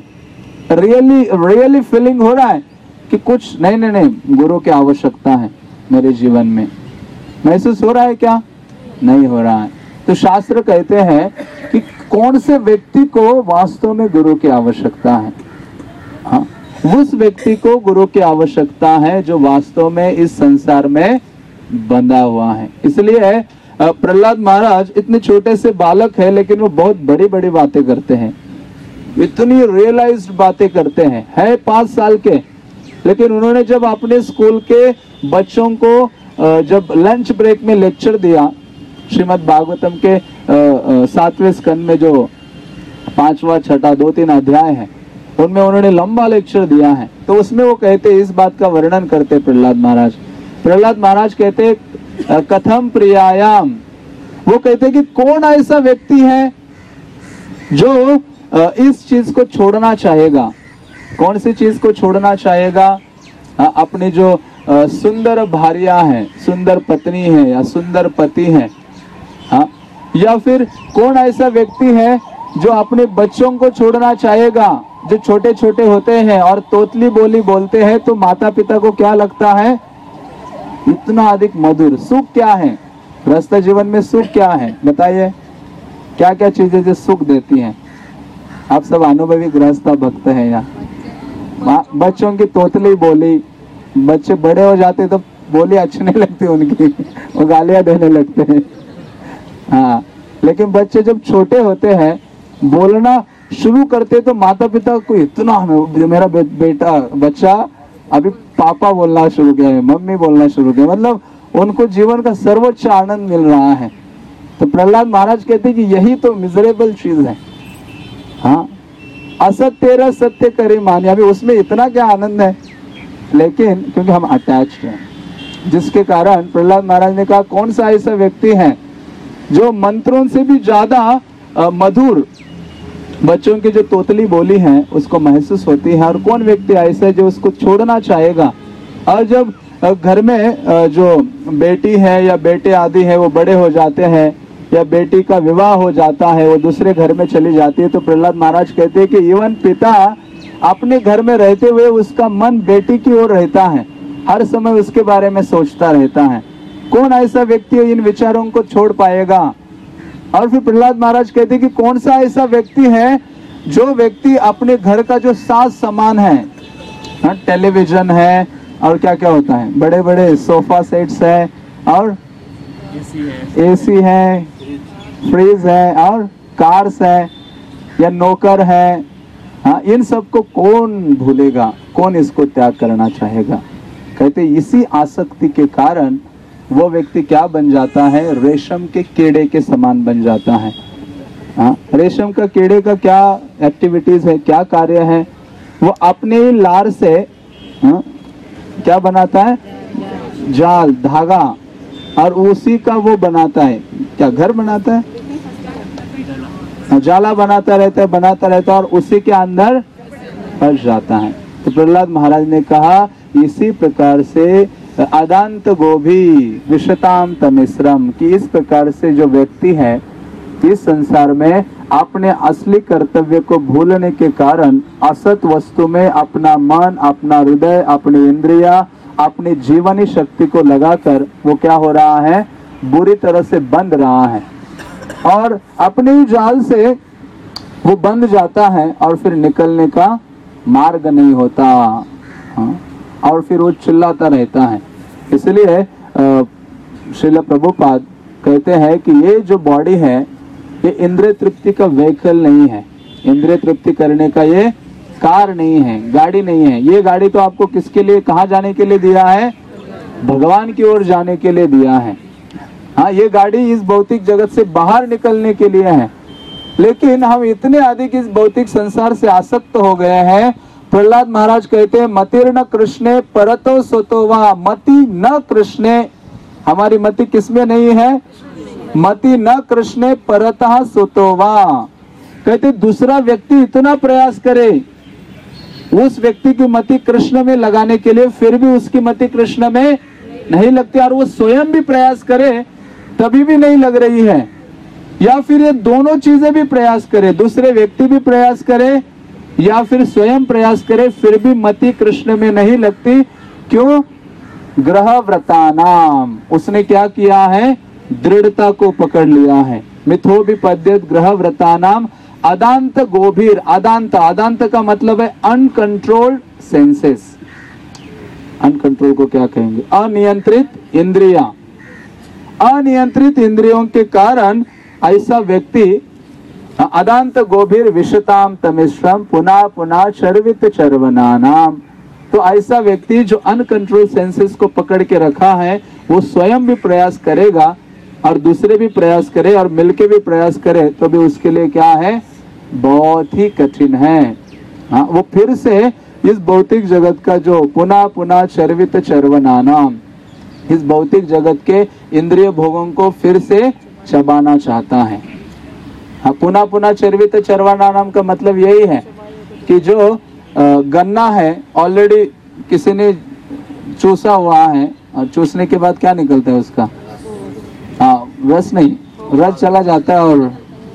Speaker 1: रियली फीलिंग हो रहा है कि कुछ नहीं गुरु की आवश्यकता है मेरे जीवन में। महसूस हो रहा है क्या, नहीं हो रहा है। तो शास्त्र कहते हैं कि कौन से व्यक्ति को वास्तव में गुरु की आवश्यकता है। हाँ, उस व्यक्ति को गुरु की आवश्यकता है जो वास्तव में इस संसार में बंधा हुआ है। इसलिए प्रहलाद महाराज इतने छोटे से बालक है लेकिन वो बहुत बड़ी बड़ी बातें करते हैं, इतनी रियलाइज्ड बातें करते हैं। है 5 साल के, लेकिन उन्होंने जब अपने स्कूल के बच्चों को जब लंच ब्रेक में लेक्चर दिया, श्रीमद् भागवतम के 7वें स्कंद में जो 5वां 6ठा 2-3 अध्याय है उनमें उन्होंने लंबा लेक्चर दिया है। तो उसमें वो कहते, इस बात का वर्णन करते प्रहलाद महाराज कहते कथम प्रियायाम, वो कहते कि कौन ऐसा व्यक्ति है जो इस चीज को छोड़ना चाहेगा। कौन सी चीज को छोड़ना चाहेगा, अपनी जो सुंदर भार्या है, सुंदर पत्नी है या सुंदर पति है, हाँ, या फिर कौन ऐसा व्यक्ति है जो अपने बच्चों को छोड़ना चाहेगा जो छोटे छोटे होते हैं और तोतली बोली बोलते हैं। तो माता पिता को क्या लगता है, इतना अधिक मधुर सुख क्या है, गृहस्थ जीवन में सुख क्या है, बताइए क्या क्या चीजें जो सुख देती हैं। आप सब अनुभवी गृहस्थ भक्त हैं यहाँ। बच्चों की तोतली बोली, बच्चे बड़े हो जाते तो बोली अच्छी नहीं लगती उनकी, वो गालियां देने लगते हैं। हाँ, लेकिन बच्चे जब छोटे होते हैं, बोलना शुरू करते तो माता पिता को इतना, मेरा बेटा बच्चा अभी पापा बोलना शुरू किया है, मम्मी बोलना शुरू किया, मतलब उनको जीवन का सर्वोच्च आनंद मिल रहा है। तो प्रहलाद महाराज कहते हैं कि यही तो मिजरेबल चीज है। हाँ, असत्य सत्य करे माने, अभी उसमें इतना क्या आनंद है, लेकिन क्योंकि हम अटैच्ड हैं, जिसके कारण प्रहलाद महाराज ने कहा कौन सा ऐसा व्यक्ति है जो मंत्रों से भी ज्यादा मधुर बच्चों की जो तोतली बोली है उसको महसूस होती है, और कौन व्यक्ति ऐसा है जो उसको छोड़ना चाहेगा। और जब घर में जो बेटी है या बेटे आदि है वो बड़े हो जाते हैं, या बेटी का विवाह हो जाता है, वो दूसरे घर में चली जाती है, तो प्रहलाद महाराज कहते हैं कि इवन पिता अपने घर में रहते हुए उसका मन बेटी की ओर रहता है, हर समय उसके बारे में सोचता रहता है। कौन ऐसा व्यक्ति इन विचारों को छोड़ पाएगा। और फिर प्रहलाद महाराज कहते हैं कि कौन सा ऐसा व्यक्ति है जो व्यक्ति अपने घर का जो साज सामान है, टेलीविजन है और क्या क्या होता है, बड़े बड़े सोफा सेट्स है और एसी है, फ्रिज है और कार्स है या नौकर है, हाँ, इन सबको कौन भूलेगा, कौन इसको त्याग करना चाहेगा। कहते इसी आसक्ति के कारण वो व्यक्ति क्या बन जाता है, रेशम के कीड़े के समान बन जाता है। हाँ, रेशम का कीड़े का क्या एक्टिविटीज है, क्या कार्य है, वो अपने ही लार से क्या बनाता है, जाल, धागा, और उसी का वो बनाता है, क्या घर बनाता है, जाला बनाता रहता है और उसी के अंदर फंस जाता है। तो प्रहलाद महाराज ने कहा इसी प्रकार से अदांत गोभी विशताम तमिश्रम, कि इस प्रकार से जो व्यक्ति है इस संसार में अपने असली कर्तव्य को भूलने के कारण असत वस्तु में अपना मन, अपना हृदय, अपनी इंद्रिया, अपनी जीवनी शक्ति को लगाकर वो क्या हो रहा है, बुरी तरह से बंध रहा है, और अपने ही जाल से वो बंध जाता है और फिर निकलने का मार्ग नहीं होता। हाँ, और फिर वो चिल्लाता रहता है। इसलिए श्रील प्रभुपाद कहते हैं कि ये जो बॉडी है ये इंद्रिय तृप्ति का व्हीकल नहीं है, इंद्रिय तृप्ति करने का ये कार नहीं है, गाड़ी नहीं है। ये गाड़ी तो आपको किसके लिए, कहाँ जाने के लिए दिया है, भगवान की ओर जाने के लिए दिया है। हाँ, ये गाड़ी इस भौतिक जगत से बाहर निकलने के लिए है, लेकिन हम इतने अधिक इस भौतिक संसार से आसक्त हो गए हैं। प्रहलाद महाराज कहते हैं मतिर्न कृष्णे परतो सोतोवा, मति न कृष्णे, हमारी मति किसमें नहीं है, मति न कृष्णे परतः सोतोवा। कहते दूसरा व्यक्ति इतना प्रयास करे उस व्यक्ति की मति कृष्ण में लगाने के लिए, फिर भी उसकी मति कृष्ण में नहीं लगती, और वो स्वयं भी प्रयास करे तभी भी नहीं लग रही है। या फिर ये दोनों चीजें भी प्रयास करे, दूसरे व्यक्ति भी प्रयास करे या फिर स्वयं प्रयास करे, फिर भी मति कृष्ण में नहीं लगती। क्यों? ग्रह व्रतानाम, उसने क्या किया है, दृढ़ता को पकड़ लिया है। मिथो विपद्यत ग्रह व्रतानाम अदांत गोभीर, अदांत, अदांत का मतलब है अनकंट्रोल्ड सेंसेस। अनकंट्रोल को क्या कहेंगे, अनियंत्रित इंद्रिया। अनियंत्रित इंद्रियों के कारण ऐसा व्यक्ति अदांत गोभीर विशताम तमिश्रम पुनः पुनः चर्वित चर्वनानाम। तो ऐसा व्यक्ति जो अनकंट्रोल सेंसेस को पकड़ के रखा है वो स्वयं भी प्रयास करेगा और दूसरे भी प्रयास करे और मिलके भी प्रयास करे तो भी उसके लिए क्या है, बहुत ही कठिन है। हाँ, वो फिर से इस भौतिक जगत का जो पुनः पुनः चर्वित चर्वनानाम, इस भौतिक जगत के इंद्रिय भोगों को फिर से चबाना चाहता है। हाँ, पुनः पुनः चर्वित चर्वनानाम का मतलब यही है कि जो गन्ना है ऑलरेडी किसी ने चूसा हुआ है और चूसने के बाद क्या निकलता है उसका, हाँ, रस नहीं, रस चला जाता है और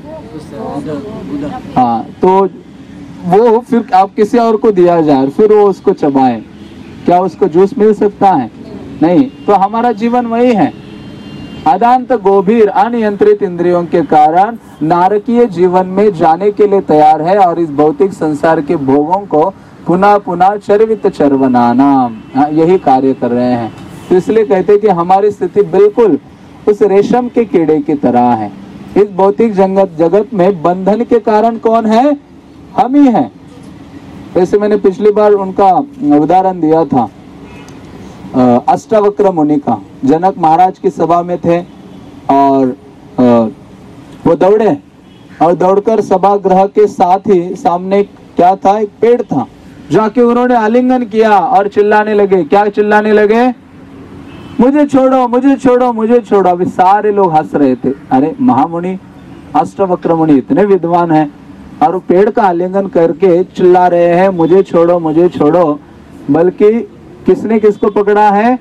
Speaker 1: हाँ, तो वो फिर आप किसी और को दिया जाए फिर वो उसको चबाए, क्या उसको जूस मिल सकता है? नहीं। तो हमारा जीवन वही है, अदांत गोभीर अनियंत्रित इंद्रियों के कारण नारकीय जीवन में जाने के लिए तैयार है और इस भौतिक संसार के भोगों को पुनः पुनः चर्वित चर्वनानाम, यही कार्य कर रहे हैं। तो इसलिए कहते हैं कि हमारी स्थिति बिल्कुल उस रेशम के कीड़े की तरह है। इस भौतिक जगत में बंधन के कारण कौन है? हम ही हैं। जैसे मैंने पिछली बार उनका उदाहरण दिया था, अष्टावक्र मुनि का। जनक महाराज की सभा में थे और वो दौड़े और दौड़कर सभागृह के साथ ही सामने क्या था? एक पेड़ था। जाके उन्होंने आलिंगन किया और चिल्लाने लगे। क्या चिल्लाने लगे? मुझे छोड़ो, मुझे छोड़ो, मुझे छोड़ो। अभी सारे लोग हंस रहे थे। अरे महामुनि, अष्टावक्र मुनि इतने विद्वान हैं और वो पेड़ का आलिंगन करके चिल्ला रहे हैं मुझे छोड़ो, मुझे छोड़ो। बल्कि किसने किसको पकड़ा है?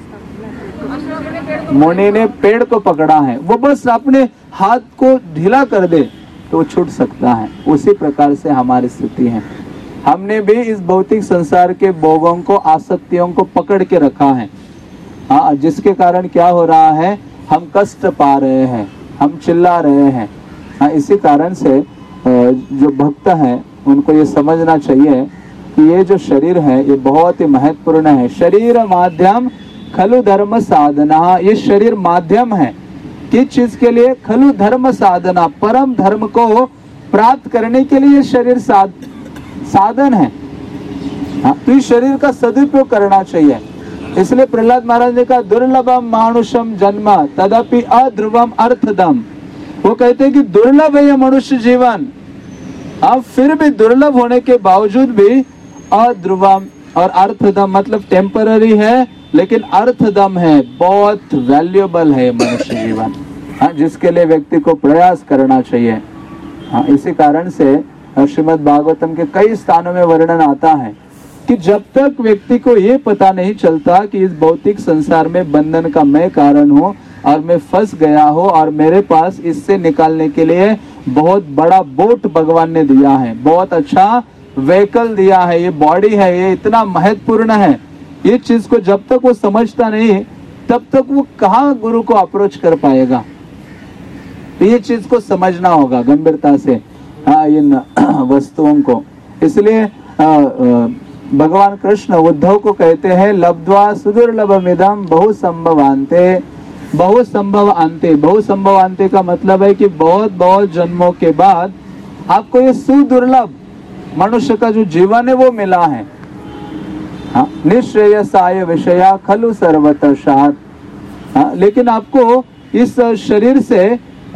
Speaker 1: मुनि ने पेड़ को पकड़ा है। वो बस अपने हाथ को ढीला कर दे तो छूट सकता है। उसी प्रकार से हमारी स्थिति है। हमने भी इस भौतिक संसार के भोगों को, आसक्तियों को पकड़ के रखा है। हाँ, जिसके कारण क्या हो रहा है? हम कष्ट पा रहे हैं, हम चिल्ला रहे हैं। हाँ, इसी कारण से जो भक्त हैं उनको ये समझना चाहिए कि ये जो शरीर है ये बहुत ही महत्वपूर्ण है। शरीर माध्यम खलु धर्म साधना। ये शरीर माध्यम है किस चीज के लिए? खलु धर्म साधना। परम धर्म को प्राप्त करने के लिए शरीर साधन है। हाँ, तो इस शरीर का सदुपयोग करना चाहिए। इसलिए प्रहलाद महाराज ने कहा दुर्लभम मानुषम जन्म तदपि अध्रुवम अर्थदम। वो कहते हैं कि दुर्लभ है ये मनुष्य जीवन, अब फिर भी दुर्लभ होने के बावजूद भी अध्रुवम और अर्थदम मतलब टेम्पररी है, लेकिन अर्थदम है, बहुत वैल्यूएबल है मनुष्य जीवन। हाँ, जिसके लिए व्यक्ति को प्रयास करना चाहिए। हाँ, इसी कारण से श्रीमद् भागवतम के कई स्थानों में वर्णन आता है कि जब तक व्यक्ति को ये पता नहीं चलता कि इस भौतिक संसार में बंधन का मैं कारण हूँ और मैं फंस गया हूँ और मेरे पास इससे निकालने के लिए बहुत बड़ा बोट भगवान ने दिया है, बहुत अच्छा व्हीकल दिया है, ये बॉडी है, ये इतना महत्वपूर्ण है। ये चीज को जब तक वो समझता नहीं तब तक वो कहाँ गुरु को अप्रोच कर पाएगा। तो ये चीज को समझना होगा गंभीरता से इन वस्तुओं को। इसलिए भगवान कृष्ण उद्धव को कहते हैं लब्ध्वा सुदुर्लभमिदं बहुसंभवान्ते। बहुसंभवान्ते, बहुसंभवान्ते का मतलब है कि बहुत बहुत जन्मों के बाद आपको ये सुदुर्लभ मनुष्य का जो जीवन है वो मिला है। हाँ, निश्रेयसाय विषया खलु सर्वतः सात्। हाँ, लेकिन आपको इस शरीर से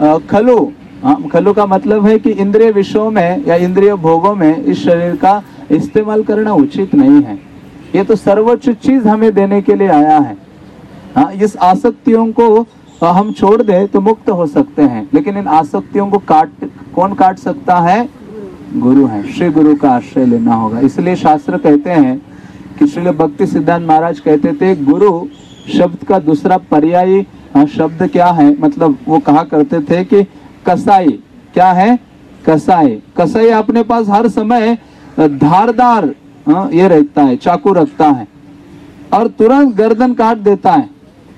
Speaker 1: खलु का मतलब है कि इंद्रिय विषयों में या इंद्रिय भोगों में इस शरीर का इस्तेमाल करना उचित नहीं है। ये तो सर्वोच्च चीज हमें देने के लिए आया है। हाँ, इस आसक्तियों को हम छोड़ दे तो मुक्त हो सकते हैं, लेकिन इन आसक्तियों को कौन काट सकता है? गुरु है। श्री गुरु का आश्रय लेना होगा। इसलिए शास्त्र कहते हैं कि श्रील भक्ति सिद्धांत महाराज कहते थे गुरु शब्द का दूसरा पर्यायी शब्द क्या है? मतलब वो कहा करते थे कि कसाई। क्या है? कसाई। कसाई अपने पास हर समय धारदार ये रहता है, चाकू रखता है और तुरंत गर्दन काट देता है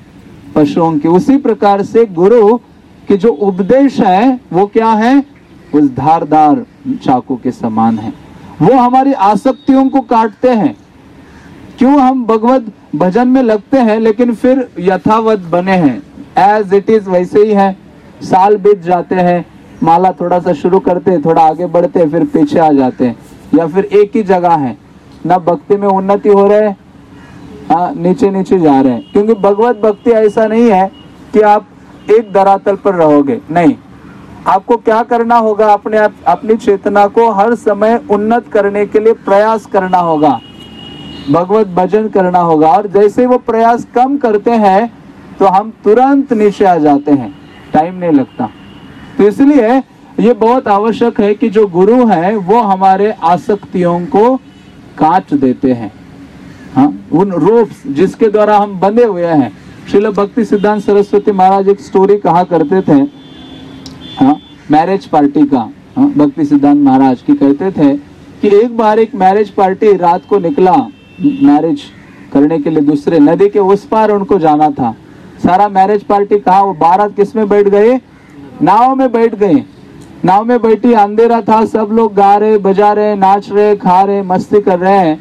Speaker 1: पशुओं की। उसी प्रकार से गुरु की जो उपदेश है वो क्या है? उस धारदार चाकू के समान है। वो हमारी आसक्तियों को काटते हैं। क्यों हम भगवत भजन में लगते हैं लेकिन फिर यथावत बने हैं, एज इट इज वैसे ही है। साल बीत जाते हैं, माला थोड़ा सा शुरू करते हैं, थोड़ा आगे बढ़ते हैं, फिर पीछे आ जाते हैं, या फिर एक ही जगह है, ना भक्ति में उन्नति हो रहे है, हाँ नीचे नीचे जा रहे हैं। क्योंकि भगवत भक्ति ऐसा नहीं है कि आप एक धरातल पर रहोगे, नहीं। आपको क्या करना होगा? अपनी चेतना को हर समय उन्नत करने के लिए प्रयास करना होगा, भगवत भजन करना होगा। और जैसे वो प्रयास कम करते हैं तो हम तुरंत नीचे आ जाते हैं, टाइम नहीं लगता। तो इसलिए ये बहुत आवश्यक है कि जो गुरु है वो हमारे आसक्तियों को काट देते हैं। हाँ, उन रोप्स जिसके द्वारा हम बंधे हुए हैं। श्रील भक्ति सिद्धांत सरस्वती महाराज एक स्टोरी कहा करते थे, हाँ, मैरिज पार्टी का। हाँ, भक्ति सिद्धांत महाराज की कहते थे कि एक बार एक मैरिज पार्टी रात को निकला मैरिज करने के लिए, दूसरे नदी के उस पार उनको जाना था। सारा मैरिज पार्टी कहा, वो बारात किस में बैठ गए? नाव में बैठ गए। नाव में बैठी, अंधेरा था, सब लोग गा रहे, बजा रहे, नाच रहे, खा रहे, मस्ती कर रहे हैं।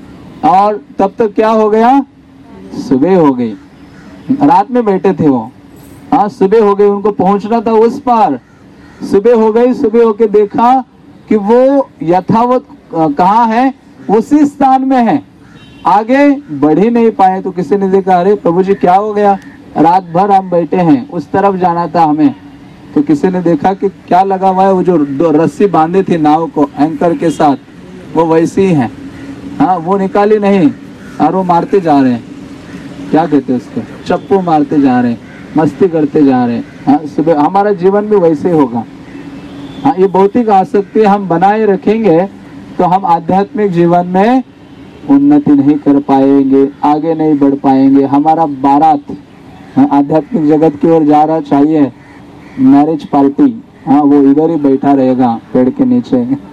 Speaker 1: और तब तक क्या हो गया? सुबह हो गई। रात में बैठे थे वो, हाँ सुबह हो गई। उनको पहुंचना था उस पार, सुबह हो गई, सुबह होके देखा कि वो यथावत कहाँ है, उसी स्थान में है, आगे बढ़ ही नहीं पाए। तो किसी ने देखा, अरे प्रभु जी क्या हो गया, रात भर हम बैठे हैं, उस तरफ जाना था हमें। तो किसी ने देखा कि क्या लगा हुआ है, वो जो दो रस्सी बांधी थी नाव को एंकर के साथ, वो वैसी ही है। हाँ, वो निकाली नहीं और वो मारते जा रहे हैं, क्या कहते हैं उसको, चप्पू मारते जा रहे हैं, मस्ती करते जा रहे हैं। हाँ, सुबह हमारा जीवन भी वैसे ही होगा। हाँ, ये भौतिक आसक्ति हम बनाए रखेंगे तो हम आध्यात्मिक जीवन में उन्नति नहीं कर पाएंगे, आगे नहीं बढ़ पाएंगे। हमारा बारात आध्यात्मिक जगत की ओर जा रहा, चाहिए मैरिज पार्टी, हाँ वो इधर ही बैठा रहेगा पेड़ के नीचे।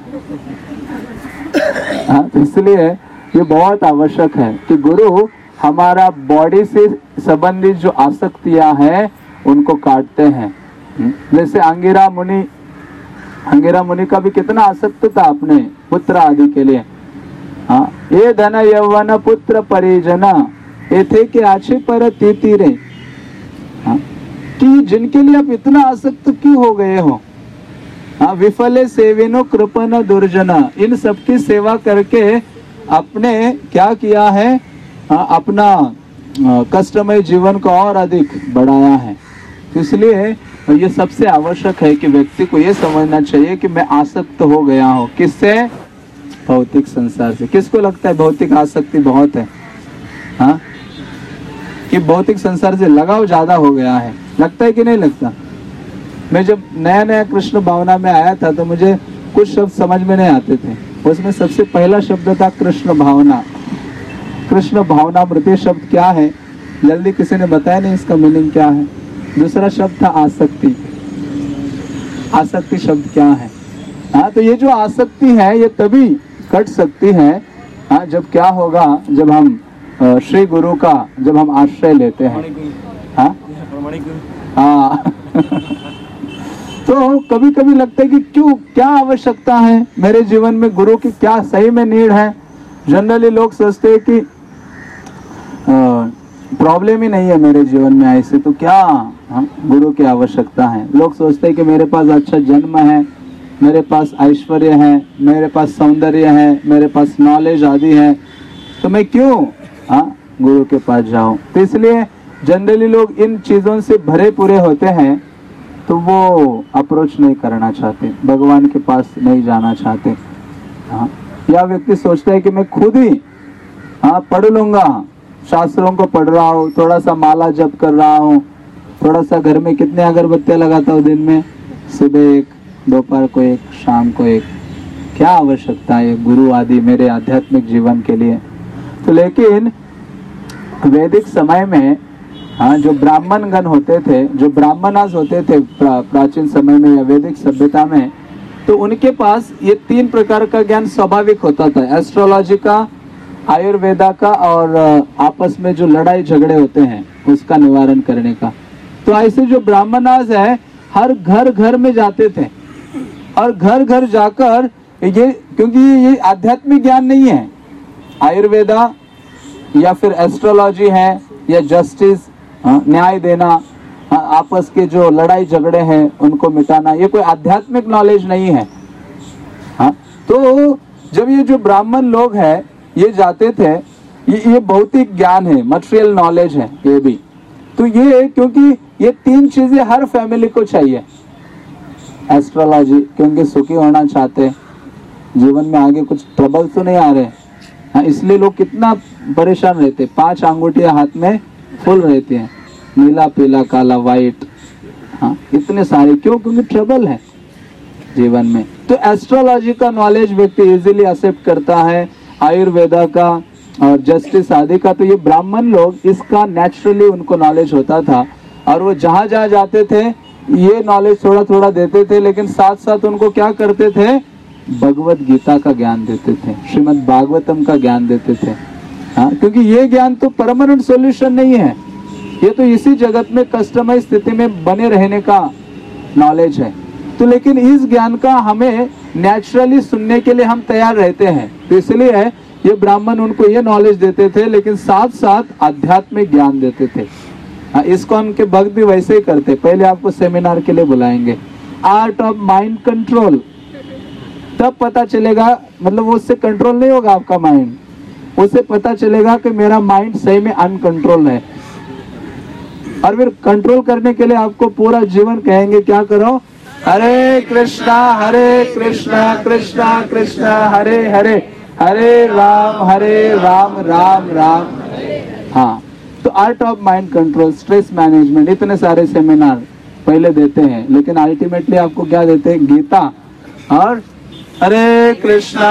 Speaker 1: हाँ, तो इसलिए ये बहुत आवश्यक है कि गुरु हमारा बॉडी से संबंधित जो आसक्तियां हैं उनको काटते हैं। जैसे अंगिरा मुनि का भी कितना आसक्त था अपने पुत्र आदि के लिए। हाँ, ये धन यौवन पुत्र परिजना ये थे कि आछे पर तीतीरे। हाँ, कि जिनके लिए आप इतना आसक्त क्यों हो गए हो। हाँ, विफले सेविनो कृपन दुर्जना, इन सबकी सेवा करके आपने क्या किया है, हाँ, अपना कष्टमय जीवन को और अधिक बढ़ाया है। तो इसलिए ये सबसे आवश्यक है कि व्यक्ति को ये समझना चाहिए कि मैं आसक्त हो गया हूँ, किससे, भौतिक संसार से। किसको लगता है भौतिक आसक्ति बहुत है, हाँ, कि भौतिक संसार से लगाव ज्यादा हो गया है, लगता है कि नहीं लगता। मैं जब नया नया कृष्ण भावना में आया था तो मुझे कुछ शब्द समझ में नहीं आते थे। उसमें सबसे पहला शब्द था कृष्ण भावना। कृष्ण भावनामृति शब्द क्या है, जल्दी किसी ने बताया नहीं इसका मीनिंग क्या है। दूसरा शब्द था आसक्ति। आसक्ति शब्द क्या है, हाँ, तो ये जो आसक्ति है ये तभी कट सकती है, हाँ, जब क्या होगा, जब हम श्री गुरु का जब हम आश्रय लेते हैं। हाँ, हाँ। तो कभी कभी लगता है कि क्यों, क्या आवश्यकता है मेरे जीवन में गुरु की, क्या सही में नीड है। जनरली लोग सोचते हैं कि प्रॉब्लम ही नहीं है मेरे जीवन में ऐसे, तो क्या, हाँ, गुरु की आवश्यकता है। लोग सोचते हैं कि मेरे पास अच्छा जन्म है, मेरे पास ऐश्वर्य है, मेरे पास सौंदर्य है, मेरे पास नॉलेज आदि है, तो मैं क्यों, हाँ, गुरु के पास जाऊं। तो इसलिए जनरली लोग इन चीजों से भरे पूरे होते हैं, तो वो अप्रोच नहीं करना चाहते, भगवान के पास नहीं जाना चाहते। हाँ, या व्यक्ति सोचता है कि मैं खुद ही, हाँ, पढ़ लूंगा, शास्त्रों को पढ़ रहा हूँ, थोड़ा सा माला जप कर रहा हूँ, थोड़ा सा घर में कितने अगरबत्तियां लगाता हूँ दिन में, सुबह एक, दोपहर को एक, शाम को एक, क्या आवश्यकता है गुरु आदि मेरे आध्यात्मिक जीवन के लिए। तो लेकिन वैदिक समय में, हाँ, जो ब्राह्मण गण होते थे, जो ब्राह्मणास होते थे प्राचीन समय में या वैदिक सभ्यता में, तो उनके पास ये 3 प्रकार का ज्ञान स्वाभाविक होता था। एस्ट्रोलॉजी का, आयुर्वेदा का और आपस में जो लड़ाई झगड़े होते हैं उसका निवारण करने का। तो ऐसे जो ब्राह्मणास है हर घर घर में जाते थे और घर घर जाकर ये, क्योंकि ये आध्यात्मिक ज्ञान नहीं है, आयुर्वेदा या फिर एस्ट्रोलॉजी है या जस्टिस, न्याय देना, आपस के जो लड़ाई झगड़े हैं उनको मिटाना, ये कोई आध्यात्मिक नॉलेज नहीं है। हाँ, तो जब ये जो ब्राह्मण लोग हैं ये जाते थे, ये भौतिक ज्ञान है, मटेरियल नॉलेज है ये भी। तो ये, क्योंकि ये 3 चीजें हर फैमिली को चाहिए। एस्ट्रोलॉजी क्योंकि सुखी होना चाहते, जीवन में आगे कुछ ट्रबल तो नहीं आ रहे, हाँ, इसलिए लोग कितना परेशान रहते। 5 अंगूठियां हाथ में फुल रहती हैं, नीला पीला काला वाइट, हाँ, इतने सारे, क्यों, क्योंकि ट्रबल है जीवन में। तो एस्ट्रोलॉजी का नॉलेज व्यक्ति इजीली एक्सेप्ट करता है, आयुर्वेदा का और जस्टिस आदि का। तो ये ब्राह्मण लोग इसका नेचुरली उनको नॉलेज होता था और वो जहां जहां जाते थे ये नॉलेज थोड़ा थोड़ा देते थे, लेकिन साथ साथ उनको क्या करते थे, भगवत गीता का ज्ञान देते थे, श्रीमद् भागवतम का ज्ञान देते थे। हाँ, क्योंकि ये ज्ञान तो परमानेंट सॉल्यूशन नहीं है, ये तो इसी जगत में कष्टमय स्थिति में बने रहने का नॉलेज है। तो लेकिन इस ज्ञान का हमें नेचुरली सुनने के लिए हम तैयार रहते हैं, तो इसलिए ये ब्राह्मण उनको ये नॉलेज देते थे, लेकिन साथ साथ आध्यात्मिक ज्ञान देते थे। इस्कॉन के भक्त भी वैसे ही करते, पहले आपको सेमिनार के लिए बुलाएंगे, आर्ट ऑफ माइंड कंट्रोल, तब पता चलेगा, मतलब उससे कंट्रोल नहीं होगा आपका माइंड, उससे पता चलेगा कि मेरा माइंड सही में अनकंट्रोल है। और फिर कंट्रोल करने के लिए आपको पूरा जीवन कहेंगे क्या करो, हरे कृष्णा कृष्णा कृष्णा हरे हरे, हरे राम राम राम। हाँ, तो art of mind control, stress management, इतने सारे सेमिनार पहले देते हैं, लेकिन अल्टीमेटली आपको क्या देते हैं, गीता और हरे कृष्णा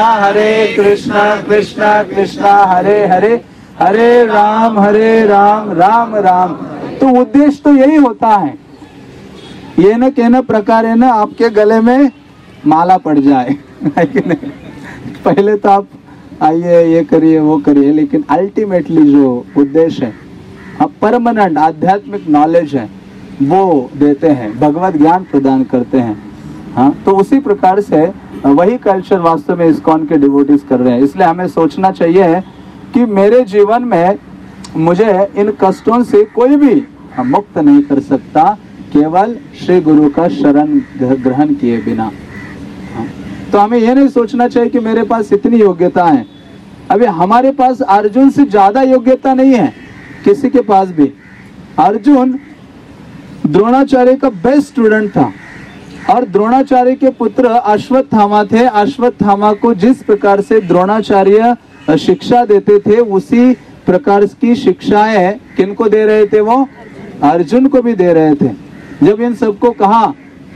Speaker 1: कृष्णा कृष्णा हरे हरे, हरे राम राम राम। तो उद्देश्य तो यही होता है, ये न कहना प्रकार है ना आपके गले में माला पड़ जाए है कि नहीं? पहले तो आप आइए ये करिए वो करिए, लेकिन अल्टीमेटली जो उद्देश्य है, अब परमानेंट आध्यात्मिक नॉलेज है वो देते हैं, भगवत ज्ञान प्रदान करते हैं। हाँ, तो उसी प्रकार से वही कल्चर वास्तव में इस्कॉन के डिवोटीज कर रहे हैं। इसलिए हमें सोचना चाहिए कि मेरे जीवन में मुझे इन कष्टों से कोई भी मुक्त नहीं कर सकता, केवल श्री गुरु का शरण ग्रहण किए बिना। तो हमें यह नहीं सोचना चाहिए कि मेरे पास इतनी योग्यता है। अभी हमारे पास अर्जुन से ज्यादा योग्यता नहीं है किसी के पास भी। अर्जुन द्रोणाचार्य का बेस्ट स्टूडेंट था, और द्रोणाचार्य के पुत्र अश्वत्थामा थे। अश्वत्थामा को जिस प्रकार से द्रोणाचार्य शिक्षा देते थे, उसी प्रकार की शिक्षाएं किनको दे रहे थे, वो अर्जुन को भी दे रहे थे। जब इन सबको कहा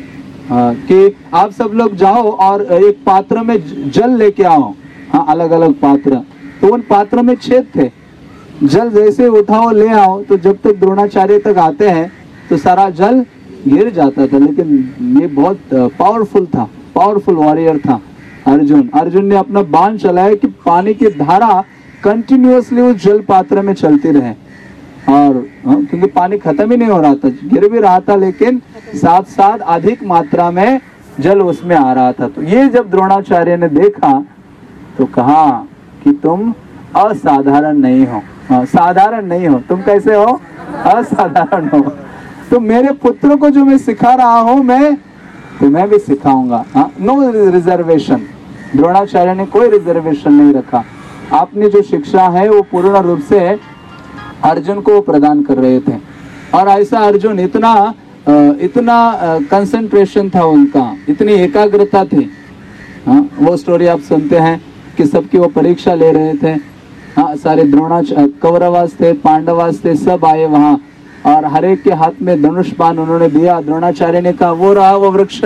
Speaker 1: कि आप सब लोग जाओ और एक पात्र में जल लेके आओ, हाँ, अलग अलग पात्र, तो उन पात्र में छेद थे, जल जैसे उठाओ ले आओ, तो जब तक द्रोणाचार्य तक आते हैं तो सारा जल गिर जाता था। लेकिन ये बहुत पावरफुल था, पावरफुल वॉरियर था अर्जुन। अर्जुन ने अपना बाण चलाया कि पानी की धारा कंटिन्यूअसली उस जल पात्र में चलती रहे, और क्योंकि पानी खत्म ही नहीं हो रहा था, गिर भी रहा था, लेकिन साथ साथ अधिक मात्रा में जल उसमें आ रहा था। तो ये जब द्रोणाचार्य ने देखा तो कहा कि तुम असाधारण नहीं हो, साधारण नहीं हो, तुम कैसे हो, असाधारण हो। तो मेरे पुत्र को जो मैं सिखा रहा हूं, मैं तुम्हें भी सिखाऊंगा। नो रिजर्वेशन, द्रोणाचार्य ने कोई रिजर्वेशन नहीं रखा। आपने जो शिक्षा है वो पूर्ण रूप से अर्जुन को प्रदान कर रहे थे। और ऐसा अर्जुन इतना कंसंट्रेशन था उनका, इतनी एकाग्रता थी। वो स्टोरी आप सुनते हैं कि सबकी वो परीक्षा ले रहे थे। सारे कौरवास थे, पांडवास थे, सब आए वहां, और हर एक के हाथ में धनुष बाण उन्होंने दिया। द्रोणाचार्य ने कहा वो रहा वो वृक्ष,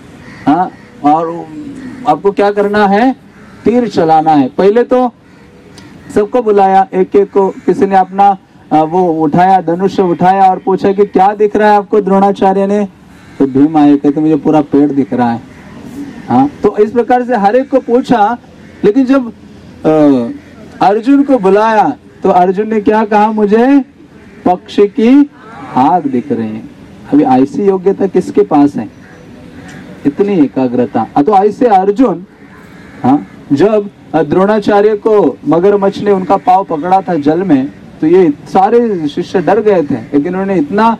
Speaker 1: और आपको क्या करना है, तीर चलाना है। पहले तो सबको बुलाया, एक एक को, किसी ने अपना वो उठाया, धनुष उठाया और पूछा कि क्या दिख रहा है आपको द्रोणाचार्य ने, तो भीम आए, कहते मुझे पूरा पेड़ दिख रहा है। हाँ, तो इस प्रकार से हर एक को पूछा। लेकिन जब अर्जुन को बुलाया तो अर्जुन ने क्या कहा, मुझे पक्षी की आग दिख रही है। अभी ऐसी योग्यता किसके पास है, इतनी एकाग्रता। तो ऐसे अर्जुन, जब द्रोणाचार्य को मगरमच्छ ने उनका पांव पकड़ा था जल में, तो ये सारे शिष्य डर गए थे, लेकिन उन्होंने इतना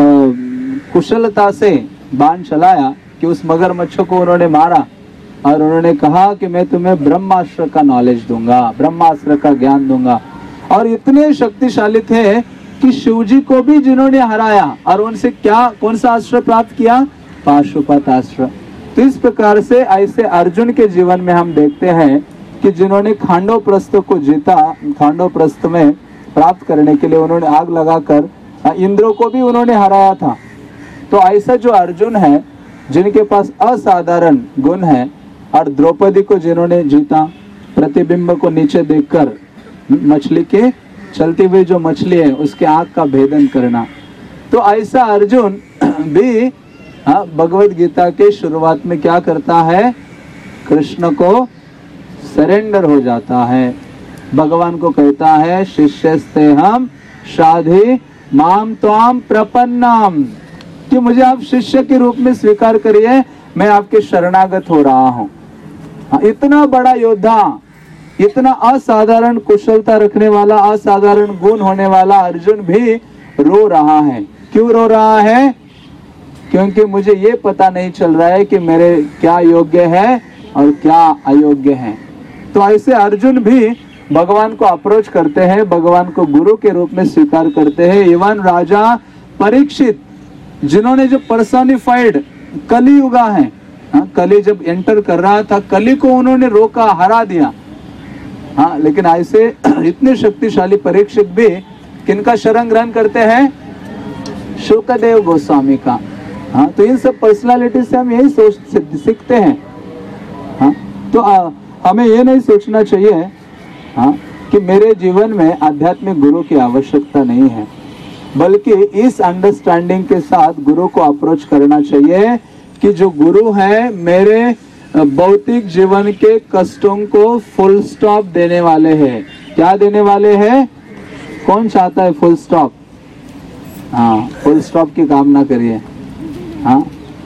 Speaker 1: कुशलता से बाण चलाया कि उस मगरमच्छ को उन्होंने मारा, और उन्होंने कहा कि मैं तुम्हें ब्रह्मास्त्र का नॉलेज दूंगा, ब्रह्मास्त्र का ज्ञान दूंगा। और इतने शक्तिशाली थे कि शिवजी को भी जिन्होंने हराया, और उनसे क्या, कौन सा अस्त्र प्राप्त किया, पाशुपत अस्त्र। तो इस प्रकार से ऐसे अर्जुन के जीवन में हम देखते हैं कि जिन्होंने खांडव प्रस्थ को जीता, खांडव प्रस्थ में प्राप्त करने के लिए उन्होंने आग लगाकर इंद्र को भी उन्होंने हराया था। तो ऐसा जो अर्जुन है, जिनके पास असाधारण गुण है, और द्रौपदी को जिन्होंने जीता, प्रतिबिंब को नीचे देखकर मछली के, चलती हुई जो मछली है उसके आंख का भेदन करना, तो ऐसा अर्जुन भी भगवत गीता के शुरुआत में क्या करता है, कृष्ण को सरेंडर हो जाता है। भगवान को कहता है शिष्यस्ते हम शाधि माम त्वाम प्रपन्नाम, कि मुझे आप शिष्य के रूप में स्वीकार करिए, मैं आपके शरणागत हो रहा हूँ। इतना बड़ा योद्धा, इतना असाधारण कुशलता रखने वाला, असाधारण गुण होने वाला अर्जुन भी रो रहा है। क्यों रो रहा है? क्योंकि मुझे ये पता नहीं चल रहा है कि मेरे क्या योग्य है और क्या अयोग्य है। तो ऐसे अर्जुन भी भगवान को अप्रोच करते हैं, भगवान को गुरु के रूप में स्वीकार करते हैं। इवन राजा परीक्षित, जिन्होंने जो पर्सोनिफाइड कली युगा है, कली जब एंटर कर रहा था, कली को उन्होंने रोका, हरा दिया। हाँ, लेकिन ऐसे इतने शक्तिशाली परीक्षित भी किनका शरण ग्रहण करते हैं? शुकदेव गोस्वामी का। हाँ, तो इन सब पर्सनालिटी से हम यही सीखते हैं। हाँ, तो हमें ये नहीं सोचना चाहिए हाँ, कि मेरे जीवन में आध्यात्मिक गुरु की आवश्यकता नहीं है, बल्कि इस अंडरस्टैंडिंग के साथ गुरु को अप्रोच करना चाहिए कि जो गुरु है मेरे भौतिक जीवन के कष्टों को फुल स्टॉप देने वाले हैं। क्या देने वाले हैं? कौन चाहता है फुल स्टॉप? हाँ, फुल स्टॉप की कामना करिए। हाँ,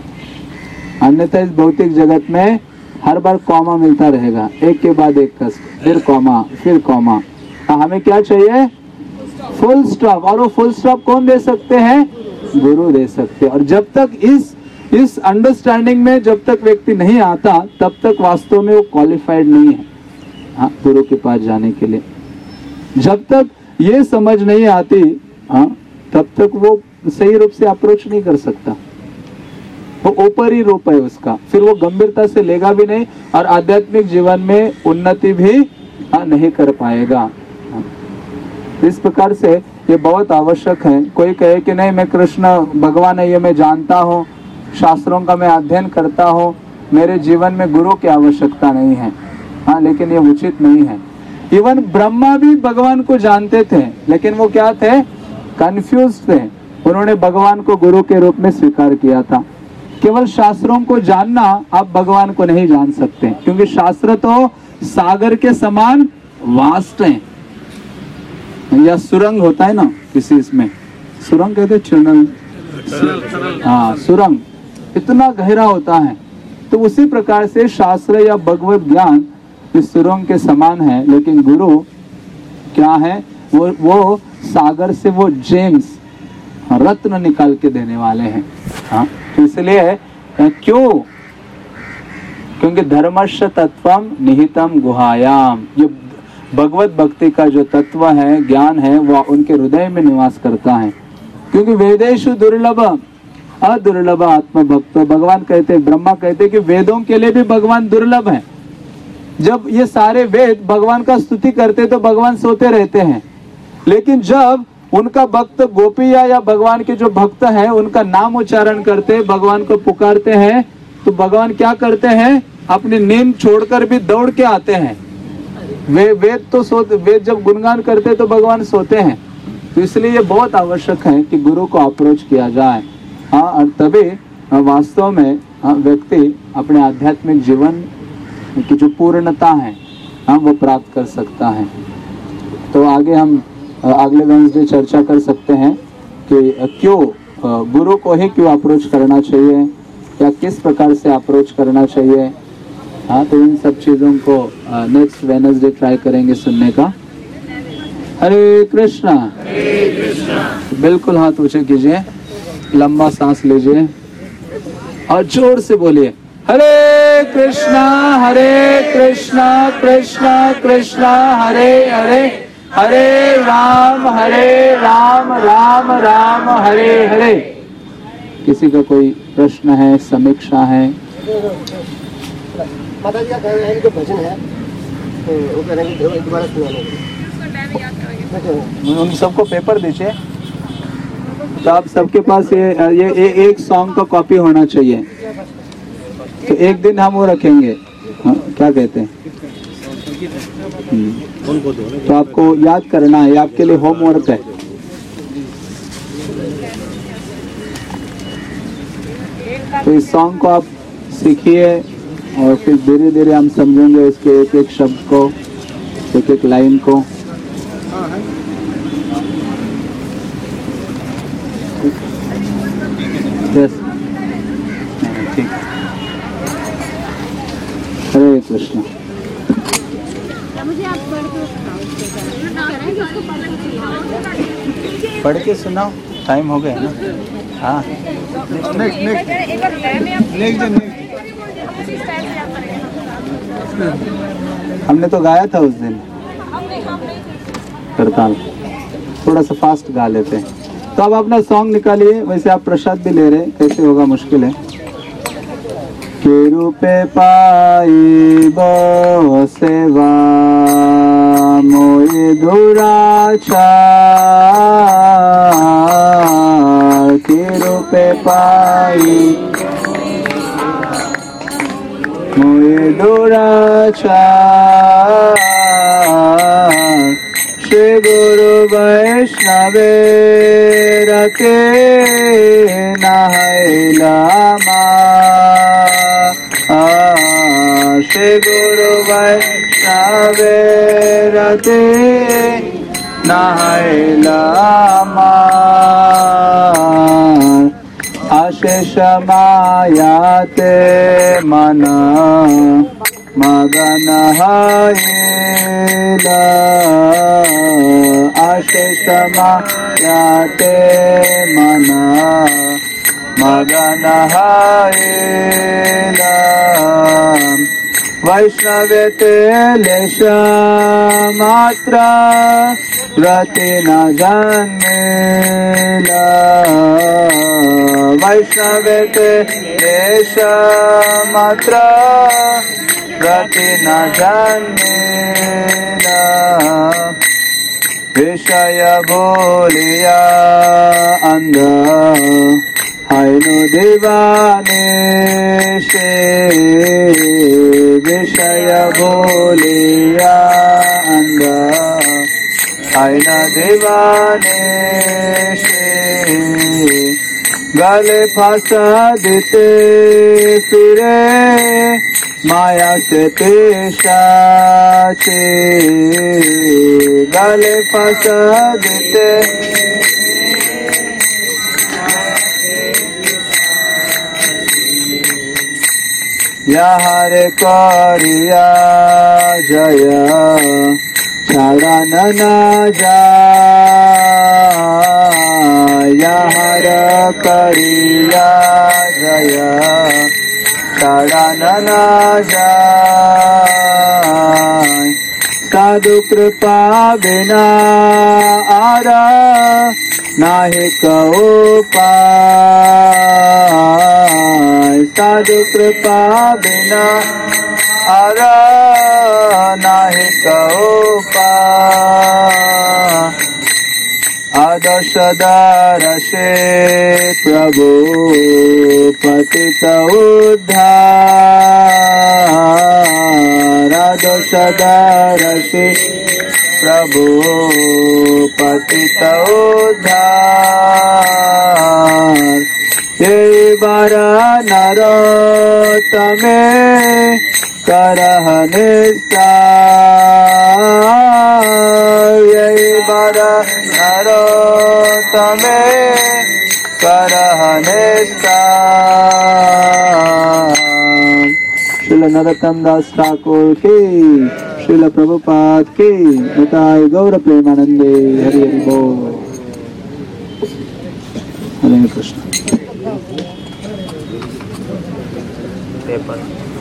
Speaker 1: अन्यथा इस भौतिक जगत में हर बार कॉमा मिलता रहेगा, एक के बाद एक कष्ट, फिर कॉमा, फिर कॉमा। हमें क्या चाहिए? Full stop. और वो फुल स्टॉप कौन दे सकते हैं? गुरु दे सकते हैं। और जब तक इस अंडरस्टैंडिंग में जब तक व्यक्ति नहीं आता, तब तक वास्तव में वो क्वालिफाइड नहीं है हाँ, गुरु के पास जाने के लिए। जब तक ये समझ नहीं आती हाँ, तब तक वो सही रूप से अप्रोच नहीं कर सकता। वो ऊपर ही रूप है उसका, फिर वो गंभीरता से लेगा भी नहीं और आध्यात्मिक जीवन में उन्नति भी नहीं कर पाएगा। इस प्रकार से ये बहुत आवश्यक है। कोई कहे कि नहीं, मैं कृष्ण भगवान है ये मैं जानता हूँ, शास्त्रों का मैं अध्ययन करता हूँ, मेरे जीवन में गुरु की आवश्यकता नहीं है। हाँ, लेकिन ये उचित नहीं है। इवन ब्रह्मा भी भगवान को जानते थे, लेकिन वो क्या थे? कंफ्यूज थे। उन्होंने भगवान को गुरु के रूप में स्वीकार किया था। केवल शास्त्रों को जानना आप भगवान को नहीं जान सकते, क्योंकि शास्त्र तो सागर के समान वास्ट है। या सुरंग होता है ना किसी, इसमें सुरंग कहते, चुनल, हाँ सुरंग, इतना गहरा होता है। तो उसी प्रकार से शास्त्र या भगवत ज्ञान इस सुरंग के समान है, लेकिन गुरु क्या है? वो सागर से वो जेम्स, रत्न निकाल के देने वाले हैं। हाँ, इसलिए क्यों? क्योंकि धर्मस्य तत्वम निहितम गुहायाम, जो भगवत भक्ति का जो तत्व है, ज्ञान है, वह उनके हृदय में निवास करता है। क्योंकि वेदेषु दुर्लभ अदुर्लभ आत्म भक्तो, भगवान कहते, ब्रह्मा कहते कि वेदों के लिए भी भगवान दुर्लभ है। जब ये सारे वेद भगवान का स्तुति करते तो भगवान सोते रहते हैं, लेकिन जब उनका भक्त गोपिया या भगवान के जो भक्त हैं उनका नाम उच्चारण करते, भगवान को पुकारते हैं, तो भगवान क्या करते हैं? अपनी नींद छोड़कर भी दौड़ के आते हैं। वेद जब गुणगान करते तो भगवान सोते हैं। तो इसलिए ये बहुत आवश्यक है कि गुरु को अप्रोच किया जाए। हाँ, और तभी वास्तव में व्यक्ति अपने आध्यात्मिक जीवन की जो पूर्णता है वो प्राप्त कर सकता है। तो आगे हम अगले वेडनेसडे चर्चा कर सकते हैं कि क्यों गुरु को ही क्यों अप्रोच करना चाहिए या किस प्रकार से अप्रोच करना चाहिए। हाँ, तो इन सब चीज़ों को नेक्स्ट वेडनेसडे ट्राई करेंगे सुनने का। हरे कृष्णा। बिल्कुल हाथ ऊंचे कीजिए, लंबा सांस लीजिए और जोर से बोलिए हरे कृष्णा कृष्णा कृष्णा हरे हरे, हरे राम राम राम हरे हरे। किसी का कोई प्रश्न है, समीक्षा है?
Speaker 2: माता जी का कहना है कि भजन है तो वो कह रहे हैं कि दोबारा सुनाने
Speaker 1: उन सबको पेपर दीजिए। तो आप सबके पास ये एक सॉन्ग का कॉपी होना चाहिए। तो एक दिन हम वो रखेंगे। हाँ, क्या कहते हैं? तो आपको याद करना है, आपके लिए होमवर्क है। तो इस सॉन्ग को आप सीखिए और फिर धीरे धीरे हम समझेंगे इसके एक एक शब्द को, एक एक लाइन को। ठीक। हरे कृष्ण। पढ़ के सुनाओ, टाइम हो गया ना। हाँ हमने तो गाया था उस दिन करताल, थोड़ा सा फास्ट गा लेते हैं। तो अब अपना सॉन्ग निकालिए, वैसे आप प्रसाद भी ले रहे, कैसे होगा मुश्किल है। के रूपे पाई बो सेवा मोई दुराचार, के रूपे पाई मोई दुराचार, श्री गुरु वैष्णवे रते नहैला श्री गुरु वैष्णवे रते नहैला आशीष मायाते मन मगन हैला, आशीष मायाते मन मगन हैला, वैष्णवे लेश मात्र रति न जन्मेला, वैष्णवे लेश मात्र रति न जन्मेला, विषय बोलिया अंध हैनु दीवाने से, विषय बोलिया अंध हैनु दीवाने से, गले फंसा देते फिरे माया से पेशाचे, गले फंसा देते याहरे करिया जया छाड़ा न जा, याहर करिया जया छाड़ा न जा, साधु कृपा बिना आरा नाहि कहो पाय, साधु कृपा बिना आरा नाहि कहो पाय, आदर्श दारसे प्रभु पतित उद्धार, आदर्श दारसे प्रभु पतित उद्धार, ये बारा नरोत्तमे करह निस्तार, ये बारा नरोत्तमे करह निस्तार। श्रील नरोत्तम दास ठाकुर की, श्रील प्रभुपाद की, निताय गौर प्रेमानंदे, हरि हरि बोल। हरे कृष्ण।